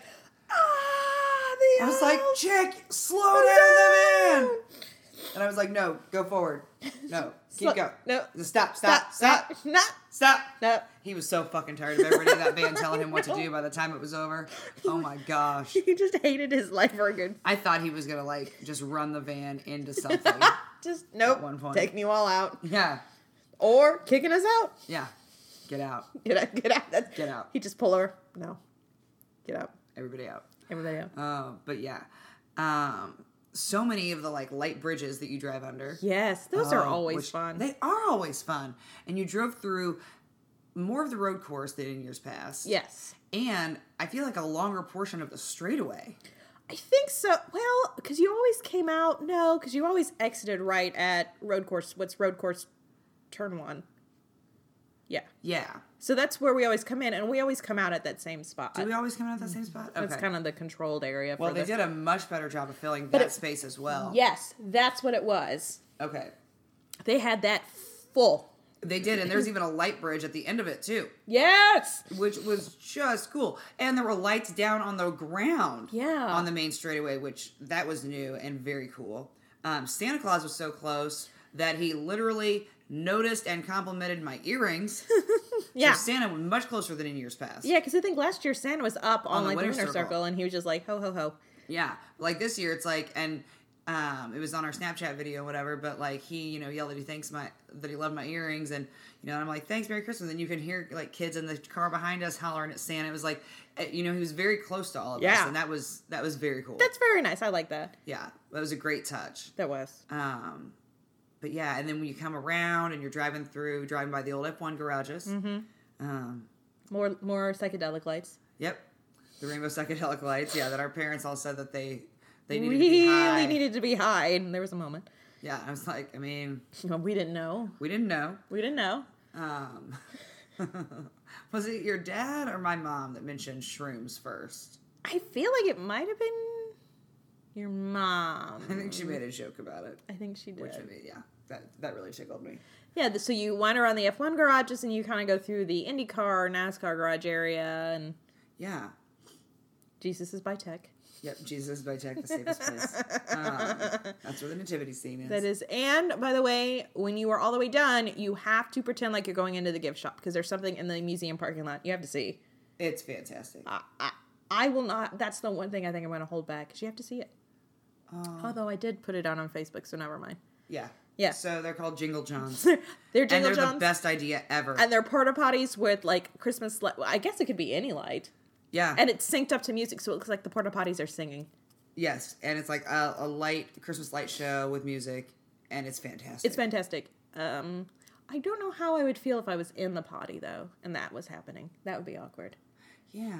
"Ah!" The I was like, elves." Chick, slow down the van. And I was like, no, go forward. No, keep Slow- going. no. Stop, stop, stop, No, stop. no. He was so fucking tired of everybody in that van telling him what to do by the time it was over. Oh my gosh. He just hated his life for a good. I thought he was gonna like just run the van into something. Just nope. one point. Taking you all out, Yeah, or kicking us out. yeah. Get out. Get out. Get out. That's, Get out. He just pull her. No. Get out. Everybody out. Everybody out. Uh, but yeah. Um, so many of the like light bridges that you drive under. Yes, those are Oh, always which- fun. They are always fun. And you drove through more of the road course than in years past. Yes. And I feel like a longer portion of the straightaway. I think so. Well, because you always came out. No, because you always exited right at road course. What's road course turn one? Yeah. Yeah. So that's where we always come in, and we always come out at that same spot. Do we always come in at that same spot? That's kind of the controlled area. Well, for they the, did a much better job of filling But that it- space as well. Yes, that's what it was. Okay. They had that full. They did, and there's even a light bridge at the end of it too, Yes. which was just cool. And there were lights down on the ground, Yeah. on the main straightaway, which that was new and very cool. Um, Santa Claus was so close that he literally noticed and complimented my earrings. Yeah. So Santa was much closer than in years past. Yeah, because I think last year Santa was up on, On the like the winter winter circle. circle. and he was just like ho ho ho. Yeah, like this year, it's like, and um, it was on our Snapchat video, whatever. But like he, you know, yelled that he thanks my that he loved my earrings, and you know, I'm like, thanks, Merry Christmas. And you can hear like kids in the car behind us hollering at Santa. It was like, eh, you know, he was very close to all of us, Yeah. and that was that was very cool. That's very nice. I like that. yeah, that was a great touch. That was. Um, but yeah, and then when you come around and you're driving through, driving by the old F one garages. Mm-hmm. Um, More more psychedelic lights. yep, the rainbow psychedelic lights. Yeah, that our parents all said that they they needed to be high. Really needed to be high, and there was a moment. Yeah, I was like, I mean, Well, we didn't know. we didn't know. We didn't know. Um, was it your dad or my mom that mentioned shrooms first? I feel like it might have been your mom. I think she made a joke about it, I think she did. which I mean, yeah, that that really tickled me. Yeah, th- so you wander around the F one garages, and you kind of go through the IndyCar, NASCAR garage area, and Yeah. Jesus is by Tech. Yep, Jesus by Tech, the safest place. Um, that's where the nativity scene is. That is, and by the way, when you are all the way done, you have to pretend like you're going into the gift shop because there's something in the museum parking lot you have to see. It's fantastic. I, I, I will not. That's the one thing I think I'm going to hold back because you have to see it. Oh. Although I did put it out on Facebook, so never mind. Yeah. Yeah. So they're called Jingle Johns. They're and Jingle they're Johns, the best idea ever. and they're porta potties with like Christmas light. Well, I guess it could be any light, yeah. and it's synced up to music, so it looks like the porta potties are singing. Yes, and it's like a, a light Christmas light show with music, and it's fantastic. It's fantastic. Um, I don't know how I would feel if I was in the potty though, and that was happening. That would be awkward. Yeah.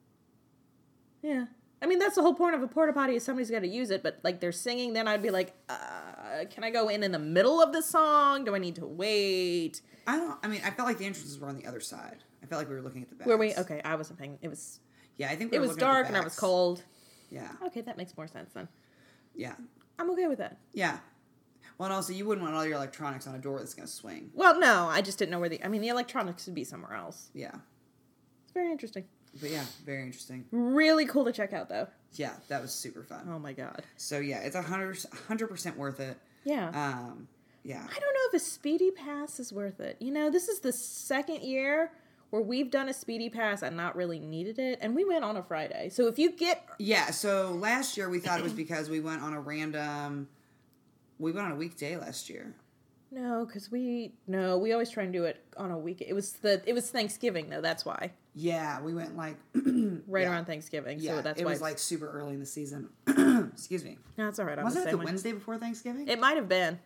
Yeah. I mean, that's the whole point of a porta potty is somebody's got to use it, but like they're singing, then I'd be like, uh, can I go in in the middle of the song? Do I need to wait? I don't. I mean, I felt like the entrances were on the other side. I felt like we were looking at the backs. Were we? Okay, I wasn't paying. It was, Yeah, I think we it were was looking at the dark and I was backs. cold. Yeah. Okay, that makes more sense then. Yeah. I'm okay with that. Yeah. Well, and also, you wouldn't want all your electronics on a door that's going to swing. Well, no, I just didn't know where the, I mean, the electronics would be somewhere else. Yeah. It's very interesting. But yeah, very interesting. Really cool to check out though. Yeah, that was super fun. Oh my God. So yeah, it's a hundred hundred percent worth it. Yeah. Um, yeah. I don't know if a speedy pass is worth it. You know, this is the second year where we've done a speedy pass and not really needed it, and we went on a Friday. So if you get Yeah. So last year we thought it was because we went on a random. We went on a weekday last year. no, because we no, we always try and do it on a week. It was the it was Thanksgiving though. That's why Yeah, we went like right yeah. around Thanksgiving. Yeah, so that's it why was it's- like super early in the season. Excuse me. no, that's all right. I'm Wasn't the it same the way. Wednesday before Thanksgiving? It might have been.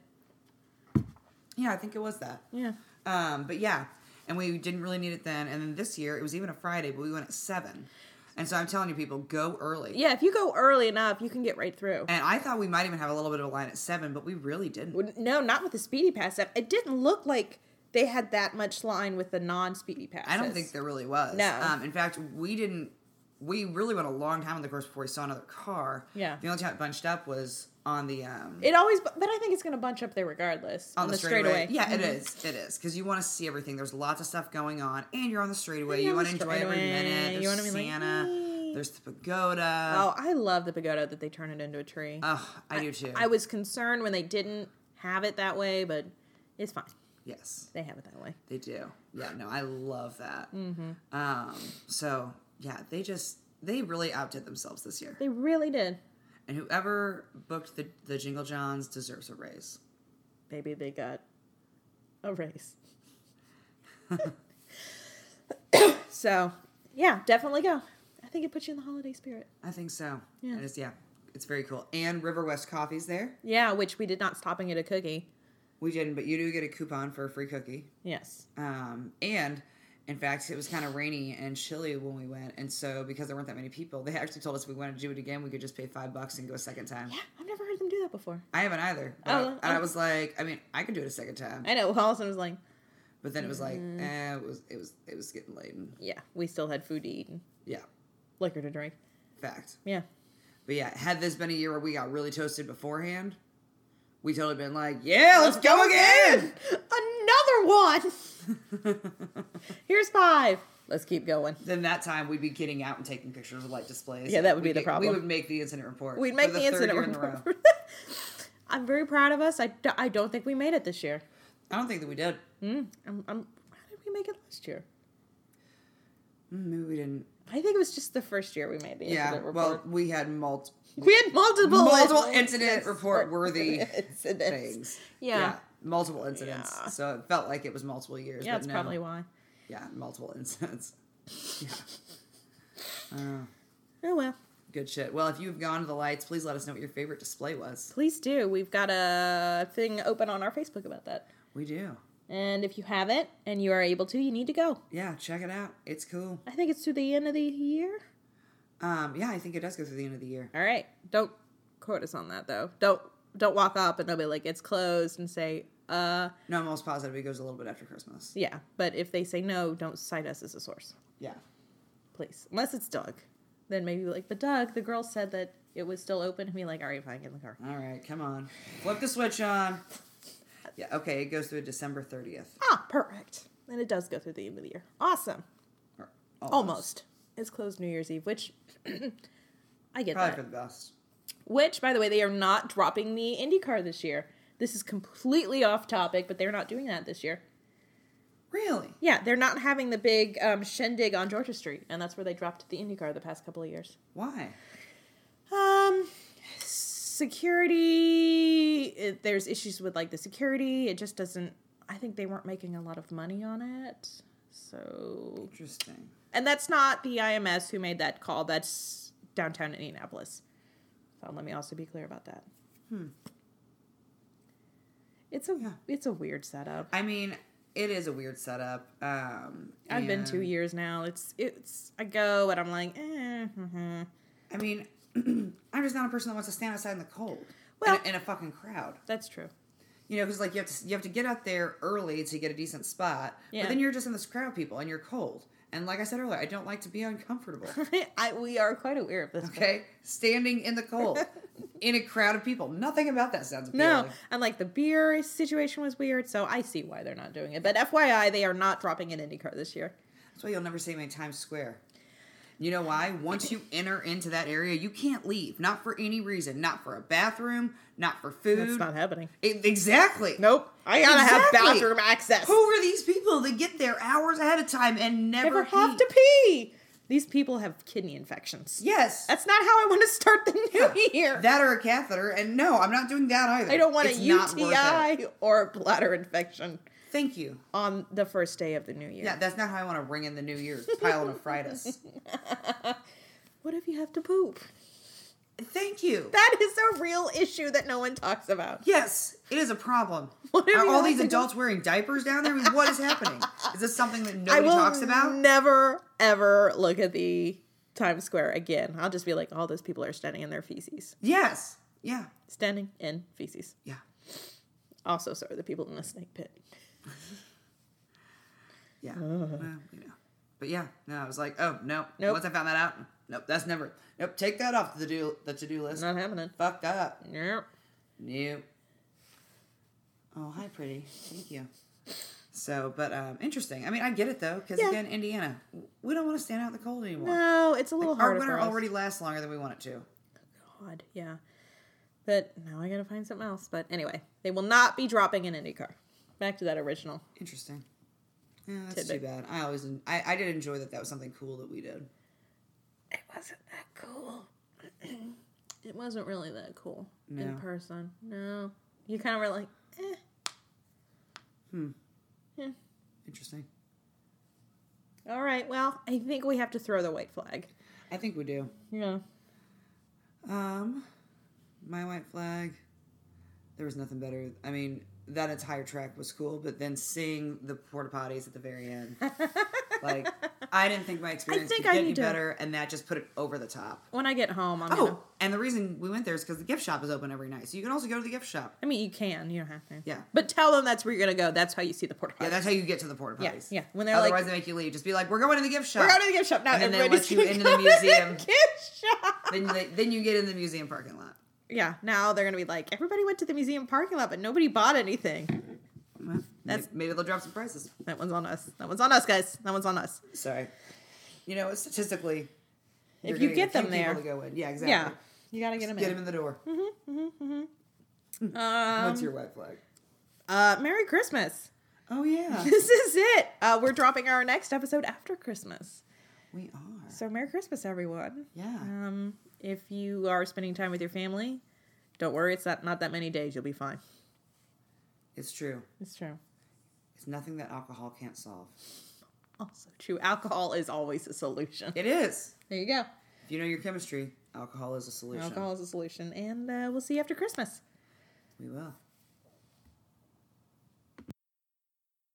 Yeah, I think it was that. Yeah. Um, but yeah, and we didn't really need it then. And then this year, it was even a Friday, but we went at seven. And so I'm telling you, people, go early. Yeah, if you go early enough, you can get right through. And I thought we might even have a little bit of a line at seven, but we really didn't. No, not with the speedy pass. It didn't look like they had that much line with the non-speedy passes. I don't think there really was. No. Um, in fact, we didn't. We really went a long time on the course before we saw another car. Yeah. The only time it bunched up was on the um, It always, but I think it's going to bunch up there regardless. on, the straightaway. straightaway. Yeah, Mhm. it is. It is because you want to see everything. There's lots of stuff going on, and you're on the straightaway. And You you're on want to the enjoy every straightaway. minute. There's You wanna be like, Santa. "Hey." There's the pagoda. Oh, I love the pagoda that they turn it into a tree. Oh, I, do too. I was concerned when they didn't have it that way, but it's fine. yes, They have it that way. they do. Yeah, no, I love that. Mm-hmm. Um, so yeah, they just they really outdid themselves this year. They really did. And whoever booked the, the Jingle Johns deserves a raise. Maybe they got a raise. So, yeah, definitely go. I think it puts you in the holiday spirit. I think so. Yeah. And it's, yeah, it's very cool. And River West Coffee's there. Yeah, which we did not stop and get a cookie. We didn't, but you do get a coupon for a free cookie. Yes. Um, and in fact, it was kind of rainy and chilly when we went, and so because there weren't that many people, they actually told us if we wanted to do it again, we could just pay five bucks and go a second time. Yeah, I've never heard them do that before. I haven't either. But Oh, I, and I oh. was like, I mean, I could do it a second time, I know. Allison was like, but then it was like, eh, it was it was it was getting late. And, yeah, we still had food to eat and yeah, liquor to drink. fact. Yeah. But yeah, had this been a year where we got really toasted beforehand, we totally been like, yeah, let's, let's go, go again. Another one. Here's five. Let's keep going. Then that time we'd be getting out and taking pictures of light displays. Yeah, that would We'd be the get, problem. We would make the incident report. We'd make for the, the incident third year report. in a row. I'm very proud of us. I, do, I don't think we made it this year. I don't think that we did. Mm, I'm, I'm, how did we make it last year? Mm, Maybe we didn't. I think it was just the first year we made the Yeah, incident well, report. we had multiple. We had multiple multiple incidents. incident report worthy Incidents. things. Yeah. multiple incidents. Yeah. So it felt like it was multiple years. Yeah, but that's no. probably why. Yeah, multiple incidents. Yeah. Uh, Oh, well. good shit. Well, if you've gone to the lights, please let us know what your favorite display was. Please do. We've got a thing open on our Facebook about that. We do. And if you haven't and you are able to, you need to go. Yeah, check it out. It's cool. I think it's to the end of the year. Um, yeah, I think it does go through the end of the year. All right. Don't quote us on that, though. Don't don't walk up and they'll be like, it's closed, and say, uh... No, I'm almost positive it goes a little bit after Christmas. Yeah, but if they say no, don't cite us as a source. Yeah. Please. Unless it's Doug. Then maybe like, but Doug, the girl said that it was still open. And be like, all right, fine, get in the car. All right, come on. Flip the switch on. Yeah, okay, it goes through December thirtieth. Ah, perfect. And it does go through the end of the year. Awesome. Or Almost. almost. It's closed New Year's Eve, which I get Probably that. for the best. Which, by the way, they are not dropping the IndyCar this year. This is completely off topic, but they're not doing that this year. Really? Yeah, they're not having the big um, shindig on Georgia Street, and that's where they dropped the IndyCar the past couple of years. Why? Um, security. It, there's issues with like the security. It just doesn't. I think they weren't making a lot of money on it. So Interesting. And that's not the I M S who made that call. That's downtown Indianapolis. So let me also be clear about that. Hmm. It's a Yeah. it's a weird setup. I mean, it is a weird setup. Um, I've been two and- years now. It's it's I go and I'm like, eh. Mm-hmm. I mean, I'm just not a person that wants to stand outside in the cold. Well- in a, in a fucking crowd. That's true. You know, because like you have to you have to get out there early to get a decent spot. Yeah. But then you're just in this crowd of people and you're cold. And like I said earlier, I don't like to be uncomfortable. I we are quite aware of this. Okay, standing in the cold in a crowd of people. Nothing about that sounds appealing. No, and like the beer situation was weird, so I see why they're not doing it. But F Y I, they are not dropping an IndyCar this year. That's why you'll never see me in Times Square. You know why? Once you enter into that area, you can't leave. Not for any reason. Not for a bathroom. Not for food. That's not happening. It- exactly. Nope. I gotta Exactly. have bathroom access. Who are these people that get there hours ahead of time and never, Never have pee? to pee. These people have kidney infections. Yes. That's not how I want to start the new year. That or a catheter. And no, I'm not doing that either. I don't want It's a not U worth T I it. or a bladder infection Thank you. on the first day of the new year. Yeah, that's not how I want to ring in the new year's pyelonephritis. What if you have to poop? Thank you. That is a real issue that no one talks about. Yes, it is a problem. What if Are you all have these to go- adults wearing diapers down there? I mean, what is happening? Is this something that I nobody will talks about? never, ever look at the Times Square again. I'll just be like, all those people are standing in their feces. Yes. Yeah. Standing in feces. Yeah. Also, so are the people in the snake pit. Yeah. Well, you know. But yeah, no, I was like, oh, no. Nope. Once I found that out, nope, that's never. Nope, take that off the do the to-do list. Not happening. Fuck up. Yep. Nope. Oh, hi, pretty. Thank you. So, but um, interesting. I mean, I get it, though, because, Yeah. again, Indiana, we don't want to stand out in the cold anymore. No, it's a little Like, our harder winter for us. already lasts longer than we want it to. God, yeah. But now I gotta find something else. But anyway, they will not be dropping an IndyCar. Back to that original. Interesting. Yeah, that's Tidbit. too bad. I always, I, I did enjoy that that was something cool that we did. It wasn't that cool. It wasn't really that cool No. in person. No. You kind of were like, eh. Hmm. Yeah. Interesting. All right. Well, I think we have to throw the white flag. I think we do. Yeah. Um, my white flag. There was nothing better. I mean, that entire track was cool, but then seeing the porta potties at the very end, like, I didn't think my experience think could I get any need to- better, and that just put it over the top. When I get home, I'm Oh, gonna. and the reason we went there is because the gift shop is open every night, so you can also go to the gift shop. I mean, you can. You don't have to. Yeah. But tell them that's where you're gonna go. That's how you see the porta potties. Yeah, that's how you get to the porta Yeah, potties. yeah. When they're Otherwise, like- they make you leave. Just be like, "We're going to the gift shop." We're going to the gift shop now. And then they Everybody's let you gonna into go the to museum. gift shop. then, they, then you get in the museum parking lot. Yeah. Now they're gonna be like, everybody went to the museum parking lot, but nobody bought anything. Well, That's- maybe, maybe they'll drop some prices. That one's on us. That one's on us, guys. That one's on us. Sorry. You know, statistically, If you're you gonna get a few them there. people to go in. Yeah, exactly. Yeah. You gotta get them Get in. them in the door. Um, What's your white flag? uh, Merry Christmas. Oh yeah, This is it. Uh, we're dropping our next episode after Christmas. we are. So Merry Christmas, everyone. Yeah. Um, if you are spending time with your family, don't worry. It's not, not that many days. You'll be fine. It's true. It's true. It's nothing that alcohol can't solve. Also true. Alcohol is always a solution. It is. There you go. If you know your chemistry, alcohol is a solution. Alcohol is a solution. And uh, we'll see you after Christmas. We will.